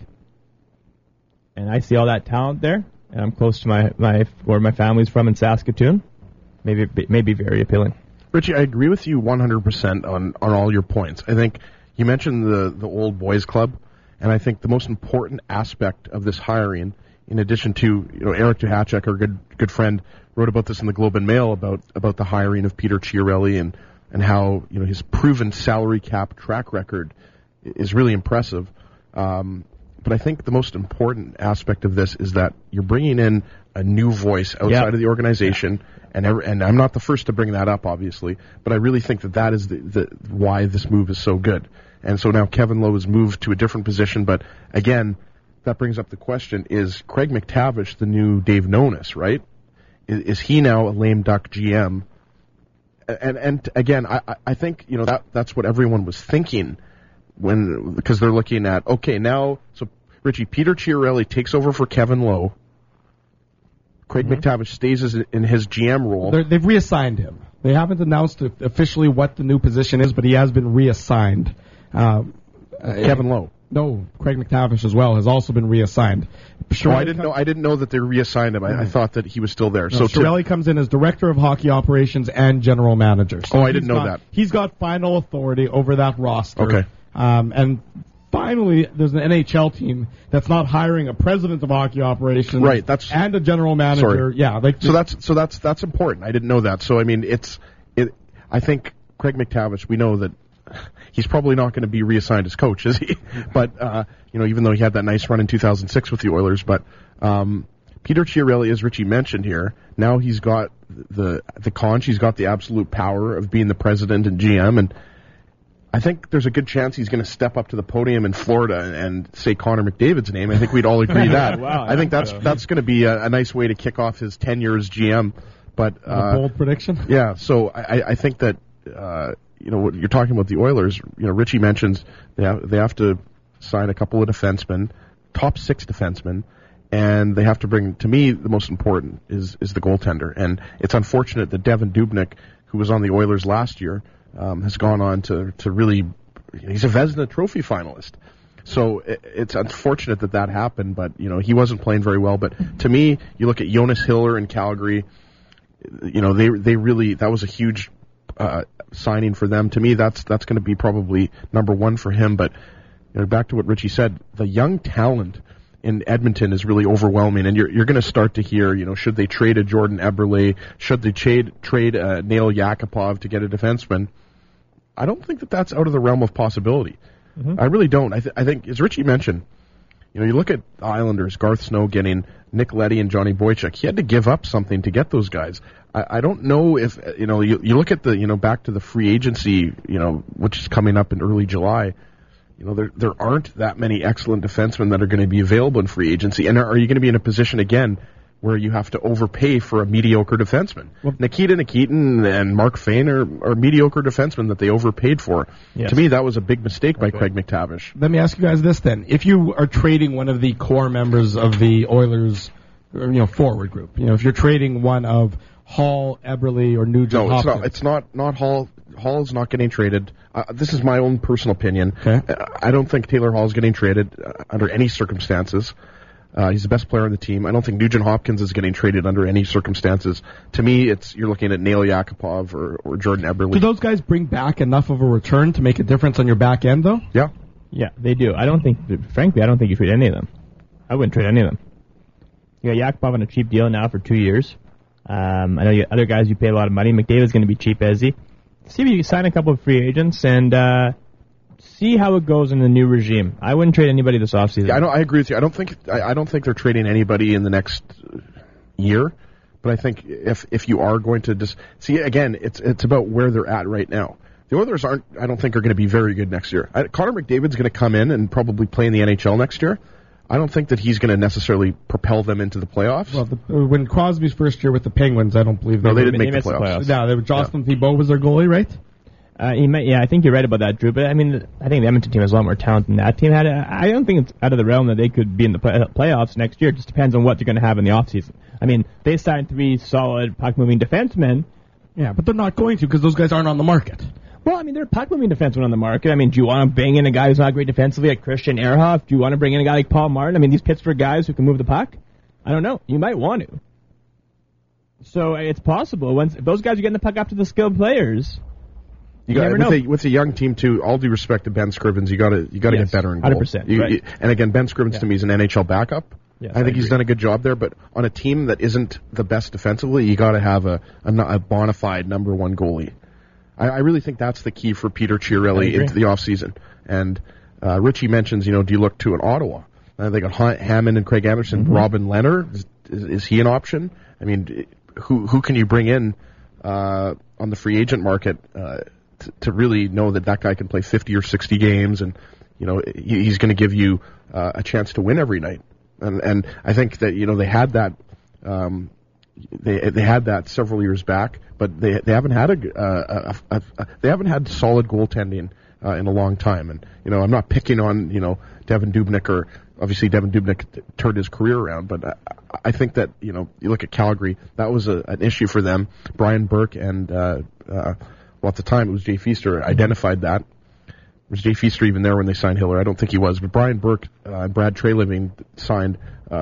and I see all that talent there, and I'm close to where my family's from in Saskatoon, maybe very appealing. Richie, I agree with you 100% on all your points. I think you mentioned the old boys club, and I think the most important aspect of this hiring, in addition to Eric Duhatschek, our good friend, wrote about this in the Globe and Mail about the hiring of Peter Chiarelli and how his proven salary cap track record is really impressive. But I think the most important aspect of this is that you're bringing in a new voice outside of the organization, and I'm not the first to bring that up, obviously, but I really think that is the why this move is so good. And so now Kevin Lowe has moved to a different position, but again, that brings up the question, is Craig McTavish the new Dave Nonis, right? Is he now a lame duck GM? And again, I think that's what everyone was thinking because they're looking at, okay, now, so Richie, Peter Chiarelli takes over for Kevin Lowe. Craig McTavish stays in his GM role. They've reassigned him. They haven't announced officially what the new position is, but he has been reassigned. Kevin Lowe. No, Craig McTavish as well has also been reassigned. I didn't know that they reassigned him. I thought that he was still there. No, so Chiarelli comes in as director of hockey operations and general manager. So I didn't know that. He's got final authority over that roster. Okay. And finally, there's an NHL team that's not hiring a president of hockey operations, right? And a general manager. Sorry. Yeah, that's important. I didn't know that. So I mean, I think Craig McTavish. We know that he's probably not going to be reassigned as coach, is he? But even though he had that nice run in 2006 with the Oilers, but Peter Chiarelli, as Richie mentioned here, now he's got the conch. He's got the absolute power of being the president and GM, and I think there's a good chance he's going to step up to the podium in Florida and say Connor McDavid's name. I think we'd all agree that. Wow, I think that's going to be a nice way to kick off his tenure as GM. But a bold prediction. Yeah, so I think that what you're talking about the Oilers. Richie mentions they have to sign a couple of defensemen, top 6 defensemen, and they have to bring. To me, the most important is the goaltender, and it's unfortunate that Devin Dubnyk, who was on the Oilers last year, has gone on to really, he's a Vezina Trophy finalist. So it's unfortunate that happened, but he wasn't playing very well. But to me, you look at Jonas Hiller in Calgary, they really, that was a huge signing for them. To me, that's going to be probably number one for him. But back to what Richie said, the young talent in Edmonton is really overwhelming, and you're going to start to hear, should they trade a Jordan Eberle? Should they trade Nail Yakupov to get a defenseman? I don't think that's out of the realm of possibility. Mm-hmm. I really don't. I think, as Richie mentioned, you look at the Islanders, Garth Snow getting Nick Leddy and Johnny Boychuk. He had to give up something to get those guys. I don't know if, you look at the, back to the free agency, which is coming up in early July. There aren't that many excellent defensemen that are going to be available in free agency. And are you going to be in a position again where you have to overpay for a mediocre defenseman? Well, Nikita Nikitin and Mark Fane are mediocre defensemen that they overpaid for. Yes. To me, that was a big mistake by Craig McTavish. Let me ask you guys this then. If you are trading one of the core members of the Oilers, forward group, if you're trading one of Hall, Eberle, or Nugent Hopkins. No, it's not Hall. Hall is not getting traded. This is my own personal opinion. Okay. I don't think Taylor Hall is getting traded under any circumstances. He's the best player on the team. I don't think Nugent Hopkins is getting traded under any circumstances. To me, you're looking at Nail Yakupov or Jordan Eberle. Do those guys bring back enough of a return to make a difference on your back end, though? Yeah. Yeah, they do. Frankly, I don't think you trade any of them. I wouldn't trade any of them. You got Yakupov on a cheap deal now for 2 years. I know you other guys you pay a lot of money. McDavid's going to be cheap as he. See if you can sign a couple of free agents and see how it goes in the new regime. I wouldn't trade anybody this offseason. Yeah, I agree with you. I don't think they're trading anybody in the next year. But I think if you are going to just see again, it's about where they're at right now. The Oilers I don't think are going to be very good next year. Connor McDavid's going to come in and probably play in the NHL next year. I don't think that he's going to necessarily propel them into the playoffs. Well, when Crosby's first year with the Penguins, I don't believe they didn't make the playoffs. No, Jocelyn Thibault was their goalie, right? I think you're right about that, Drew. But I mean, I think the Edmonton team has a lot more talent than that team had. I don't think it's out of the realm that they could be in the playoffs next year. It just depends on what they're going to have in the offseason. I mean, they signed 3 solid puck-moving defensemen. Yeah, but they're not going to because those guys aren't on the market. Well, I mean, there are puck-moving defensemen on the market. I mean, do you want to bring in a guy who's not great defensively like Christian Ehrhoff? Do you want to bring in a guy like Paul Martin? I mean, these Pittsburgh guys who can move the puck? I don't know. You might want to. So it's possible. If those guys are getting the puck up to the skilled players, you never know. With a young team, too, all due respect to Ben Scrivens, you got to get better in goal. 100%. Right. And again, Ben Scrivens to me is an NHL backup. Yes, I think he's done a good job there, but on a team that isn't the best defensively, you got to have a bona fide number 1 goalie. I really think that's the key for Peter Chiarelli into the offseason. And Richie mentions, do you look to an Ottawa? They got Hammond and Craig Anderson. Mm-hmm. Robin Leonard, is he an option? I mean, who can you bring in on the free agent market to really know that guy can play 50 or 60 games and he's going to give you a chance to win every night? And I think that they had that. They had that several years back, but they haven't had they haven't had solid goaltending in a long time. And I'm not picking on Devin Dubnyk, or obviously Devin Dubnyk turned his career around, but I think that you look at Calgary, that was an issue for them. Brian Burke and at the time it was Jay Feaster identified that. Was Jay Feaster even there when they signed Hiller? I don't think he was, but Brian Burke and Brad Treliving signed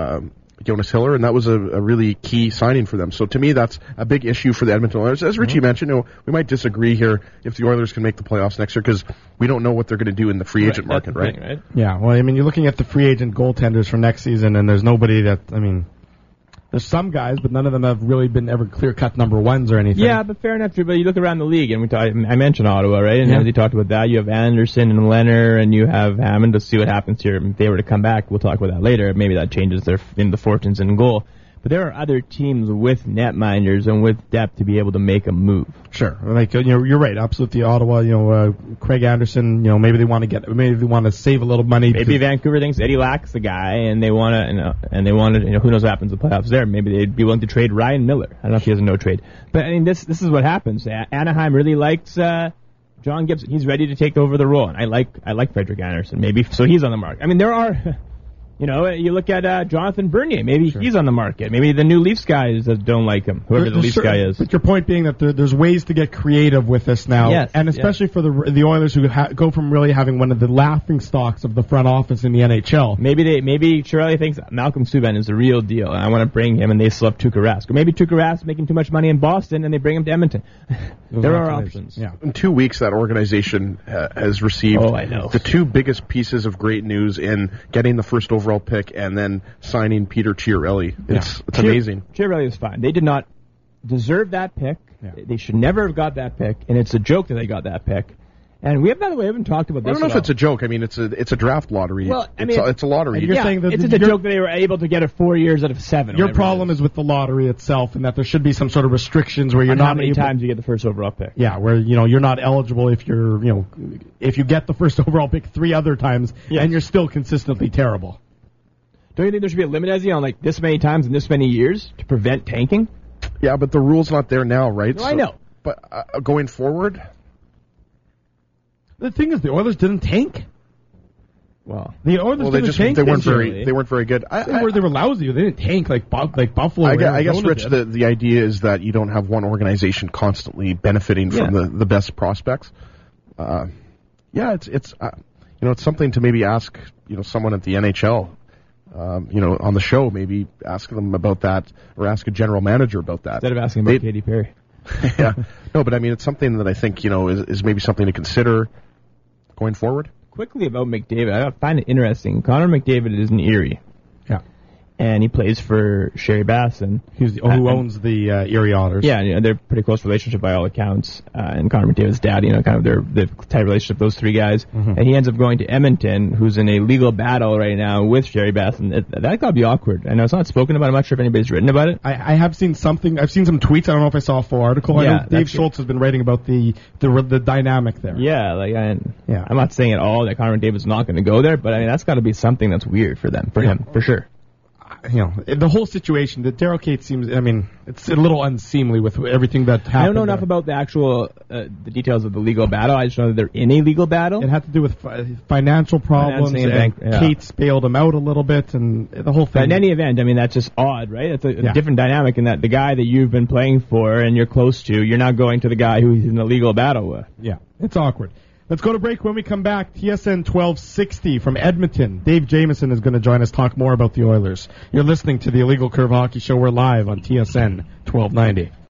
Jonas Hiller, and that was a really key signing for them. So to me, that's a big issue for the Edmonton Oilers. As Richie mentioned, we might disagree here if the Oilers can make the playoffs next year because we don't know what they're going to do in the free agent market, right? Yeah, well, I mean, you're looking at the free agent goaltenders for next season, and there's nobody that, I mean, there's some guys, but none of them have really been ever clear-cut number 1s or anything. Yeah, but fair enough, Drew. But you look around the league, and I mentioned Ottawa, right? And they talked about that. You have Anderson and Leonard, and you have Hammond. To see what happens here. If they were to come back, we'll talk about that later. Maybe that changes the fortunes in goal. But there are other teams with netminders and with depth to be able to make a move. Sure, you're right. Absolutely, Ottawa. Craig Anderson. Maybe they want to save a little money. Maybe Vancouver thinks Eddie Lack's the guy, and they want to. Who knows what happens in the playoffs there? Maybe they'd be willing to trade Ryan Miller. I don't know if he has a no trade, but I mean this is what happens. Anaheim really likes John Gibson. He's ready to take over the role, and I like Frederick Anderson. Maybe so he's on the mark. I mean there are. You look at Jonathan Bernier. Maybe he's on the market. Maybe the new Leafs guys that don't like him, whoever the Leafs guy is. But your point being that there's ways to get creative with this now, yes, and especially for the Oilers who go from really having one of the laughing stocks of the front office in the NHL. Maybe Chiarelli thinks Malcolm Subban is the real deal, and I want to bring him, and they still have Tuukka Rask. Or maybe Tuukka Rask making too much money in Boston, and they bring him to Edmonton. There are options. Yeah. In 2 weeks, that organization has received the 2 biggest pieces of great news in getting the first overall pick and then signing Peter Chiarelli. It's amazing. Chiarelli is fine. They did not deserve that pick. Yeah. They should never have got that pick, and it's a joke that they got that pick. And we haven't talked about this. I don't know if it's a joke. I mean, it's a draft lottery. Well, it's a lottery. You're saying that it's a joke that they were able to get it 4 years out of 7. Your problem is with the lottery itself, and that there should be some sort of restrictions where you're not how many times you get the first overall pick. Yeah, where you're not eligible if if you get the first overall pick 3 other times and you're still consistently terrible. Don't you think there should be a limit, Ezzy, on like this many times in this many years to prevent tanking? Yeah, but the rule's not there now, right? No, I know. But going forward, the thing is, the Oilers didn't tank. Well, the Oilers didn't tank. They weren't very good. They were lousy. They didn't tank like Buffalo. I guess, Rich, the idea is that you don't have one organization constantly benefiting from the best prospects. It's something to maybe ask someone at the NHL. On the show, maybe ask them about that, or ask a general manager about that. Instead of asking about Katy Perry. Yeah. No, but I mean, it's something that I think, is maybe something to consider going forward. Quickly about McDavid, I find it interesting. Connor McDavid is in Erie. Yeah. and he plays for Sherry Basson. Who owns the Erie Otters. Yeah, they're pretty close relationship by all accounts. And Connor McDavid's dad, kind of the tight relationship, those three guys. Mm-hmm. And he ends up going to Edmonton, who's in a legal battle right now with Sherry Basson. That got to be awkward. I know it's not spoken about. I'm not sure if anybody's written about it. I have seen something. I've seen some tweets. I don't know if I saw a full article. I know Dave Schultz has been writing about the dynamic there. Yeah, I'm not saying at all that Connor McDavid's not going to go there, but that's got to be something that's weird for him, for sure. The whole situation, that Daryl Katz seems, it's a little unseemly with everything that happened. I don't know enough about the actual, the details of the legal battle. I just know that they're in a legal battle. It had to do with financial problems, and Katz bailed him out a little bit, and the whole thing. But in any event, that's just odd, right? It's a different dynamic in that the guy that you've been playing for and you're close to, you're not going to the guy who's in a legal battle with. Yeah, it's awkward. Let's go to break. When we come back, TSN 1260 from Edmonton. Dave Jamieson is going to join us, talk more about the Oilers. You're listening to the Illegal Curve Hockey Show. We're live on TSN 1290.